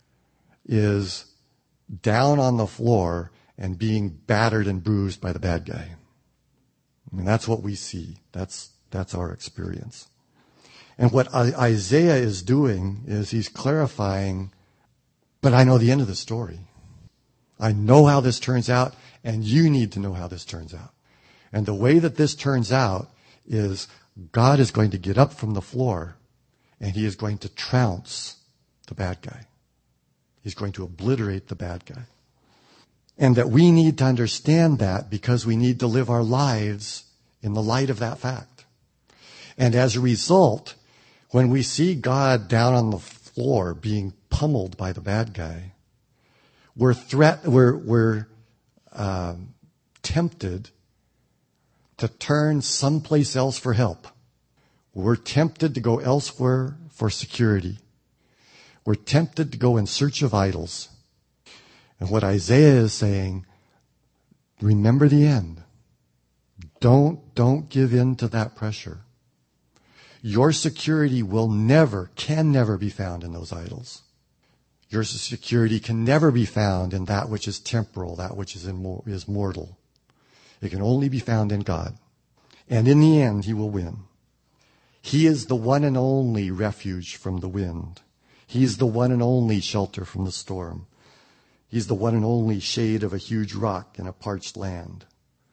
Speaker 2: is down on the floor and being battered and bruised by the bad guy. I mean, that's what we see. That's, that's our experience. And what Isaiah is doing is he's clarifying, but I know the end of the story. I know how this turns out, and you need to know how this turns out. And the way that this turns out is God is going to get up from the floor, and he is going to trounce the bad guy. He's going to obliterate the bad guy. And that we need to understand that because we need to live our lives in the light of that fact. And as a result, when we see God down on the floor being pummeled by the bad guy, we're threat, we're, we're um, tempted to turn someplace else for help. We're tempted to go elsewhere for security. We're tempted to go in search of idols. And what Isaiah is saying, remember the end. Don't, don't give in to that pressure. Your security will never, can never be found in those idols. Your security can never be found in that which is temporal, that which is, immor- is mortal. It can only be found in God. And in the end, he will win. He is the one and only refuge from the wind. He's the one and only shelter from the storm. He's the one and only shade of a huge rock in a parched land.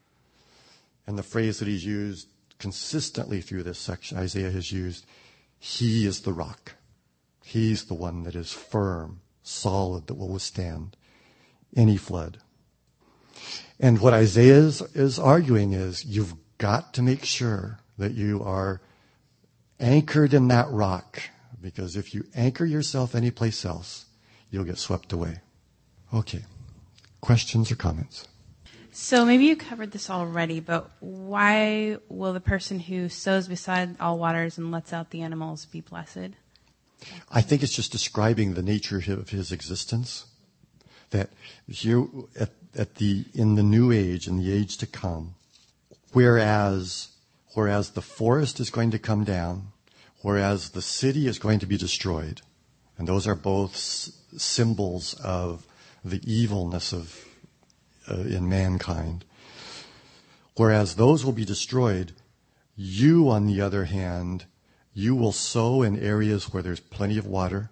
Speaker 2: And the phrase that he's used consistently through this section, Isaiah has used, he is the rock. He's the one that is firm, solid, that will withstand any flood. And what Isaiah is, is arguing is, you've got to make sure that you are anchored in that rock. Because if you anchor yourself anyplace else, you'll get swept away. Okay. Questions or comments?
Speaker 3: So maybe you covered this already, but why will the person who sows beside all waters and lets out the animals be blessed?
Speaker 2: I think it's just describing the nature of his existence. That here at, at the in the new age, in the age to come, whereas whereas the forest is going to come down, whereas the city is going to be destroyed, and those are both s- symbols of the evilness of uh, in mankind. Whereas those will be destroyed, you, on the other hand, you will sow in areas where there's plenty of water,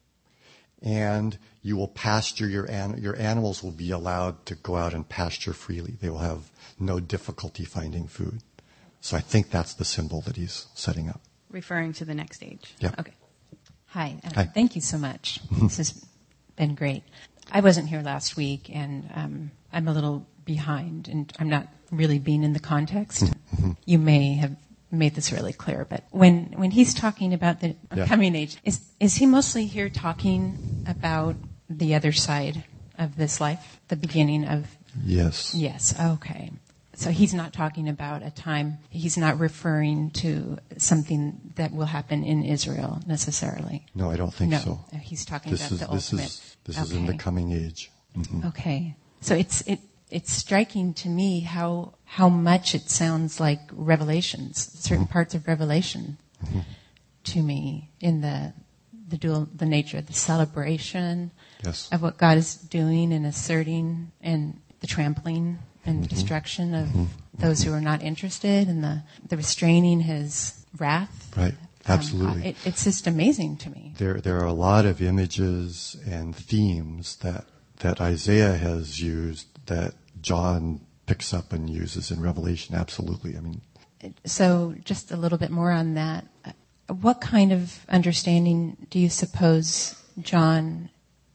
Speaker 2: and you will pasture your an- your animals will be allowed to go out and pasture freely. They will have no difficulty finding food. So I think that's the symbol that he's setting up.
Speaker 3: Referring to the next age.
Speaker 2: Yeah.
Speaker 3: Okay.
Speaker 4: Hi. Uh,
Speaker 2: Hi.
Speaker 4: Thank you so much. This has been great. I wasn't here last week, and um, I'm a little behind, and I'm not really being in the context.
Speaker 2: Mm-hmm.
Speaker 4: You may have made this really clear, but when when he's talking about the
Speaker 2: Yeah.
Speaker 4: coming age, is is he mostly here talking about the other side of this life, the beginning of?
Speaker 2: Yes.
Speaker 4: Yes. Okay. So he's not talking about a time. He's not referring to something that will happen in Israel necessarily.
Speaker 2: No, I don't think
Speaker 4: no,
Speaker 2: so.
Speaker 4: he's talking
Speaker 2: This
Speaker 4: about
Speaker 2: is
Speaker 4: the
Speaker 2: this
Speaker 4: ultimate.
Speaker 2: is this
Speaker 4: okay.
Speaker 2: is in the coming age. Mhm.
Speaker 4: Okay. So it's it it's striking to me how how much it sounds like Revelations, certain
Speaker 2: Mm-hmm.
Speaker 4: parts of Revelation,
Speaker 2: Mm-hmm.
Speaker 4: to me in the the dual the nature of the celebration
Speaker 2: Yes.
Speaker 4: of what God is doing and asserting, and the trampling and
Speaker 2: Mm-hmm.
Speaker 4: destruction of those who are not interested, and the the restraining His wrath.
Speaker 2: Right. Absolutely.
Speaker 4: Um, it, it's just amazing to me.
Speaker 2: There there are a lot of images and themes that that Isaiah has used that John picks up and uses in Revelation. Absolutely. I mean,
Speaker 4: So just a little bit more on that. What kind of understanding do you suppose John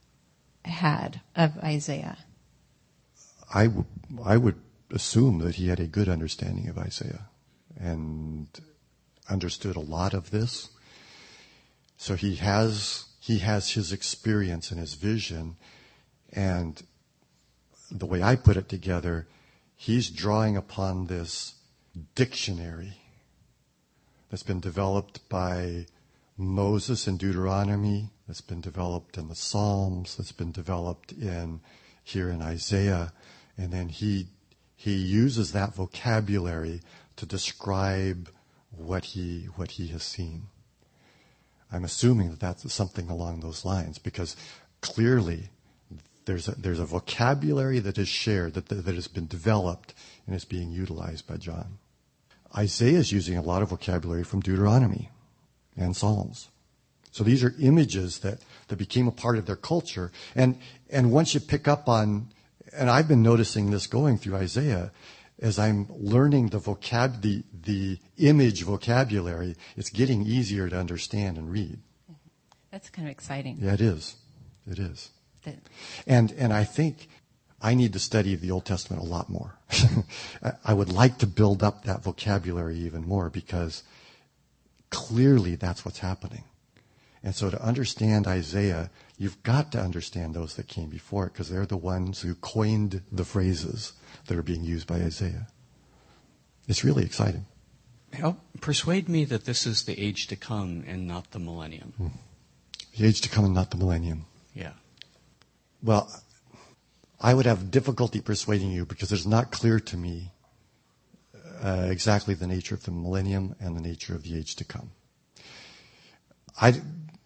Speaker 4: had of Isaiah?
Speaker 2: I, w- I would assume that he had a good understanding of Isaiah and understood a lot of this. So he has he has his experience and his vision, and the way I put it together, he's drawing upon this dictionary that's been developed by Moses in Deuteronomy, that's been developed in the Psalms, that's been developed in here in Isaiah, and then he he uses that vocabulary to describe what he what he has seen. I'm assuming that that's something along those lines, because clearly there's a, there's a vocabulary that is shared, that that has been developed and is being utilized by John. Isaiah is using a lot of vocabulary from Deuteronomy and Psalms. So these are images that, that became a part of their culture. And and once you pick up on, and I've been noticing this going through Isaiah, as I'm learning the vocab, the, the image vocabulary, it's getting easier to understand and read.
Speaker 4: That's kind of exciting.
Speaker 2: Yeah, it is. It is.
Speaker 4: That,
Speaker 2: And and I think I need to study the Old Testament a lot more. I would like to build up that vocabulary even more, because clearly that's what's happening. And so to understand Isaiah, you've got to understand those that came before it, because they're the ones who coined the phrases that are being used by Isaiah. It's really exciting.
Speaker 5: Help persuade me that this is the age to come and not the millennium.
Speaker 2: The age to come and not the millennium.
Speaker 5: Yeah.
Speaker 2: Well, I would have difficulty persuading you, because it's not clear to me uh, exactly the nature of the millennium and the nature of the age to come. I,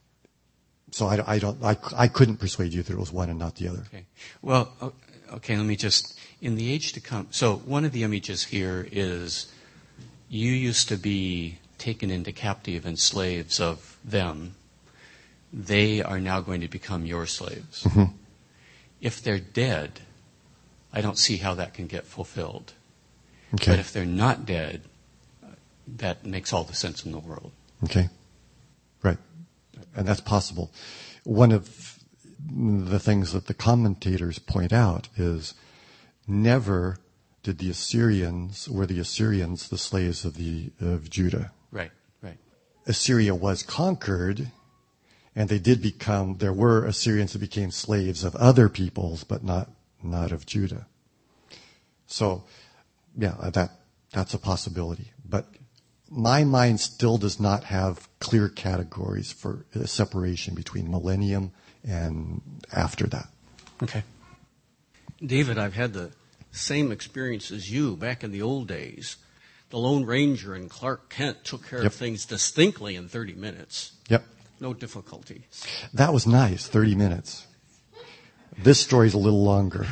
Speaker 2: so I, I don't, I, I couldn't persuade you that it was one and not the other.
Speaker 5: Okay. Well, o- okay, let me just, in the age to come, so one of the images here is you used to be taken into captive and slaves of them. They are now going to become your slaves.
Speaker 2: Mm-hmm.
Speaker 5: If they're dead, I don't see how that can get fulfilled.
Speaker 2: Okay.
Speaker 5: But if they're not dead, that makes all the sense in the world.
Speaker 2: Okay. Right. And that's possible. One of the things that the commentators point out is never did the Assyrians, were the Assyrians the slaves of the of Judah.
Speaker 5: Right, right.
Speaker 2: Assyria was conquered, and they did become, there were Assyrians that became slaves of other peoples, but not, not of Judah. So, yeah, that that's a possibility. But my mind still does not have clear categories for a separation between millennium and after that.
Speaker 6: Okay. David, I've had the same experience as you back in the old days. The Lone Ranger and Clark Kent took care
Speaker 2: Yep.
Speaker 6: of things distinctly in thirty minutes.
Speaker 2: Yep.
Speaker 6: No difficulty.
Speaker 2: That was nice, thirty minutes. This story's a little longer.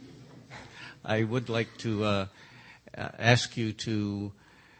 Speaker 6: I would like to uh, ask you to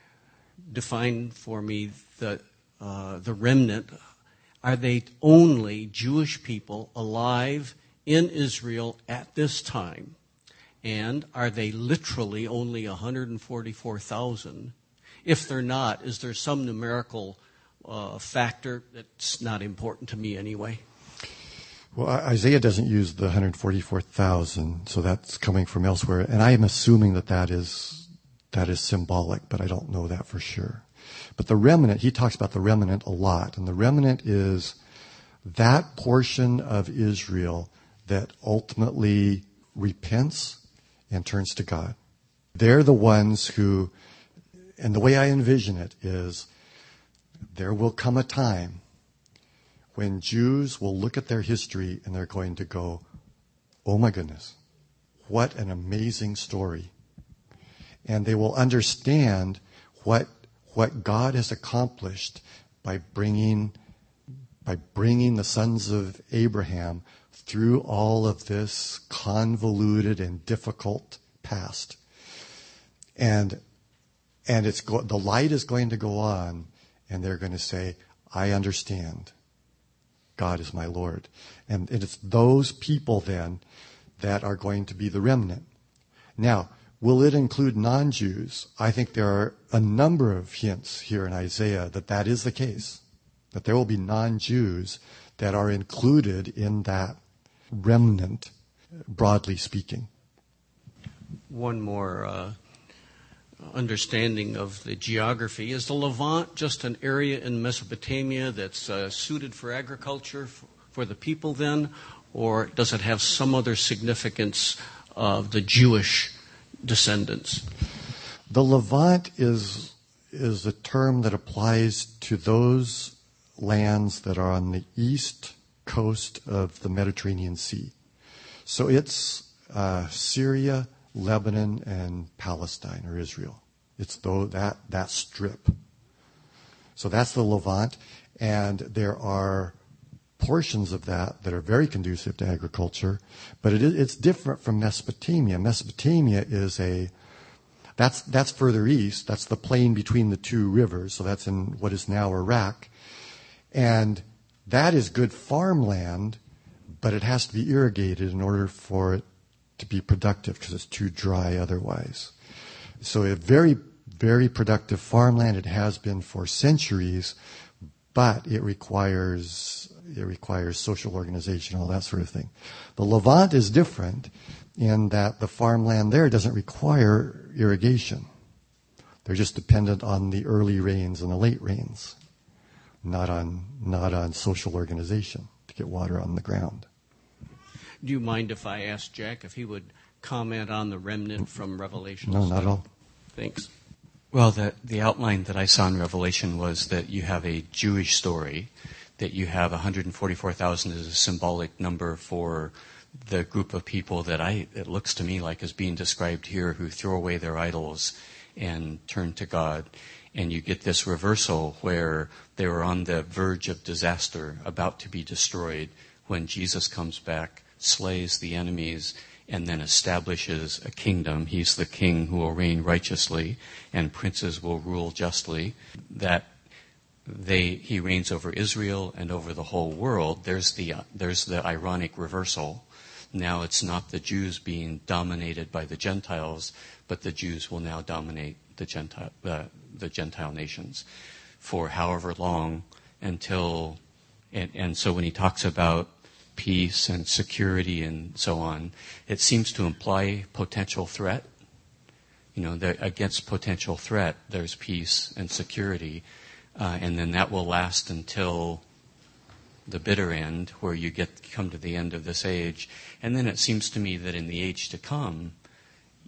Speaker 6: define for me the uh, the remnant. Are they only Jewish people alive in Israel at this time? And are they literally only one hundred forty-four thousand? If they're not, is there some numerical uh, factor that's not important to me anyway?
Speaker 2: Well, Isaiah doesn't use the one hundred forty-four thousand, so that's coming from elsewhere. And I am assuming that that is, that is symbolic, but I don't know that for sure. But the remnant, he talks about the remnant a lot. And the remnant is that portion of Israel that ultimately repents and turns to God. They're the ones who, and the way I envision it is, there will come a time when Jews will look at their history and they're going to go, oh my goodness, what an amazing story. And they will understand what what God has accomplished by bringing by bringing the sons of Abraham through all of this convoluted and difficult past. And and it's go, the light is going to go on, and they're going to say, I understand. God is my Lord. And it's those people then that are going to be the remnant. Now, will it include non-Jews? I think there are a number of hints here in Isaiah that that is the case, that there will be non-Jews that are included in that remnant, broadly speaking.
Speaker 6: One more uh, understanding of the geography. Is the Levant just an area in Mesopotamia that's uh, suited for agriculture f- for the people then, or does it have some other significance of the Jewish descendants?
Speaker 2: The Levant is is a term that applies to those lands that are on the east coast of the Mediterranean Sea. So it's uh, Syria, Lebanon, and Palestine, or Israel. It's though that that strip. So that's the Levant, and there are portions of that that are very conducive to agriculture, but it is, it's different from Mesopotamia. Mesopotamia is a that's that's further east. That's the plain between the two rivers. So that's in what is now Iraq, and that is good farmland, but it has to be irrigated in order for it to be productive because it's too dry otherwise. So a very, very productive farmland. It has been for centuries, but it requires it requires social organization, all that sort of thing. The Levant is different in that the farmland there doesn't require irrigation. They're just dependent on the early rains and the late rains, not on not on social organization to get water on the ground.
Speaker 6: Do you mind if I ask Jack if he would comment on the remnant from Revelation?
Speaker 2: No, not at all.
Speaker 6: Thanks.
Speaker 5: Well, the, the outline that I saw in Revelation was that you have a Jewish story, that you have one hundred forty-four thousand as a symbolic number for the group of people that I it looks to me like is being described here, who throw away their idols and turn to God. And you get this reversal where they were on the verge of disaster, about to be destroyed, when Jesus comes back, slays the enemies, and then establishes a kingdom. He's the king who will reign righteously, and princes will rule justly. That they he reigns over Israel and over the whole world. There's the uh, there's the ironic reversal. Now it's not the Jews being dominated by the Gentiles, but the Jews will now dominate the Gentile uh, the Gentile nations for however long until. And, and so when he talks about peace and security and so on, it seems to imply potential threat. You know, that against potential threat, there's peace and security, uh, and then that will last until the bitter end, where you get come to the end of this age. And then it seems to me that in the age to come,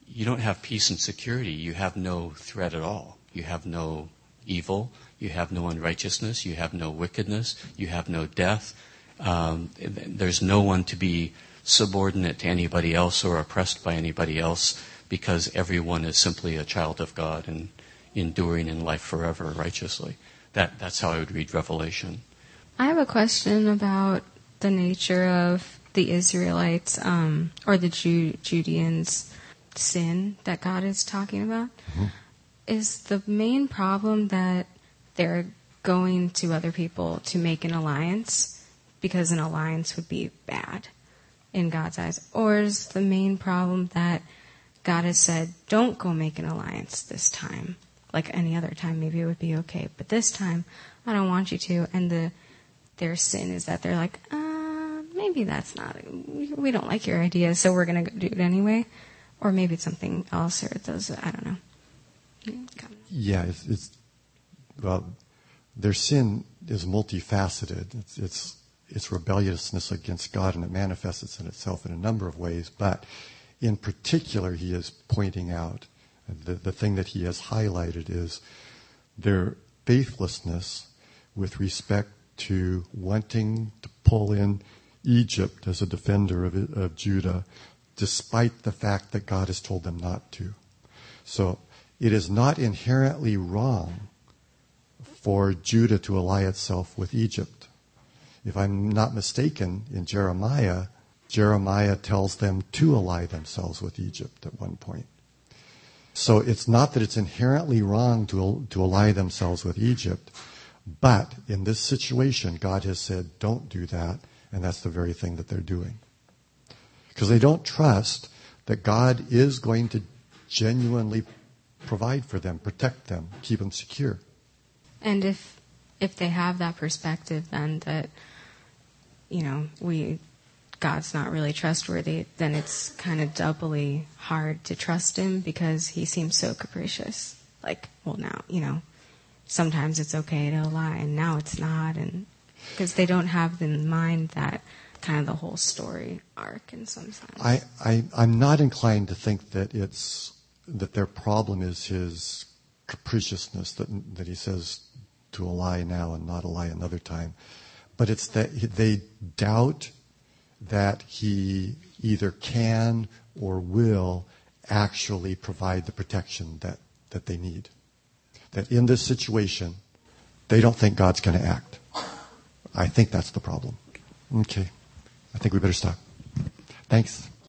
Speaker 5: you don't have peace and security. You have no threat at all. You have no evil. You have no unrighteousness. You have no wickedness. You have no death. Um, there's no one to be subordinate to anybody else or oppressed by anybody else, because everyone is simply a child of God and enduring in life forever righteously. That that's how I would read Revelation.
Speaker 7: I have a question about the nature of the Israelites um, or the Ju- Judeans' sin that God is talking about. Mm-hmm. Is the main problem that they're going to other people to make an alliance because an alliance would be bad in God's eyes? Or is the main problem that God has said, don't go make an alliance this time? Like any other time, maybe it would be okay. But this time, I don't want you to. And the their sin is that they're like, uh, maybe that's not, we don't like your idea, so we're going to do it anyway. Or maybe it's something else, or those, I don't know.
Speaker 2: Yeah, it's, it's well, their sin is multifaceted. It's, it's it's rebelliousness against God, and it manifests in itself in a number of ways. But in particular, he is pointing out the the thing that he has highlighted is their faithlessness with respect to wanting to pull in Egypt as a defender of of Judah, despite the fact that God has told them not to. So it is not inherently wrong for Judah to ally itself with Egypt. If I'm not mistaken, in Jeremiah, Jeremiah tells them to ally themselves with Egypt at one point. So it's not that it's inherently wrong to, to ally themselves with Egypt, but in this situation, God has said, don't do that, and that's the very thing that they're doing. Because they don't trust that God is going to genuinely provide for them, protect them, keep them secure.
Speaker 7: And if if they have that perspective, then that, you know, we God's not really trustworthy, then it's kind of doubly hard to trust him because he seems so capricious. Like, well, now, you know, sometimes it's okay to lie, and now it's not, and because they don't have in mind that kind of the whole story arc in some sense.
Speaker 2: I, I I'm not inclined to think that it's that their problem is his capriciousness, that that he says to a lie now and not a lie another time. But it's that they doubt that he either can or will actually provide the protection that, that they need. That in this situation, they don't think God's going to act. I think that's the problem. Okay. I think we better stop. Thanks.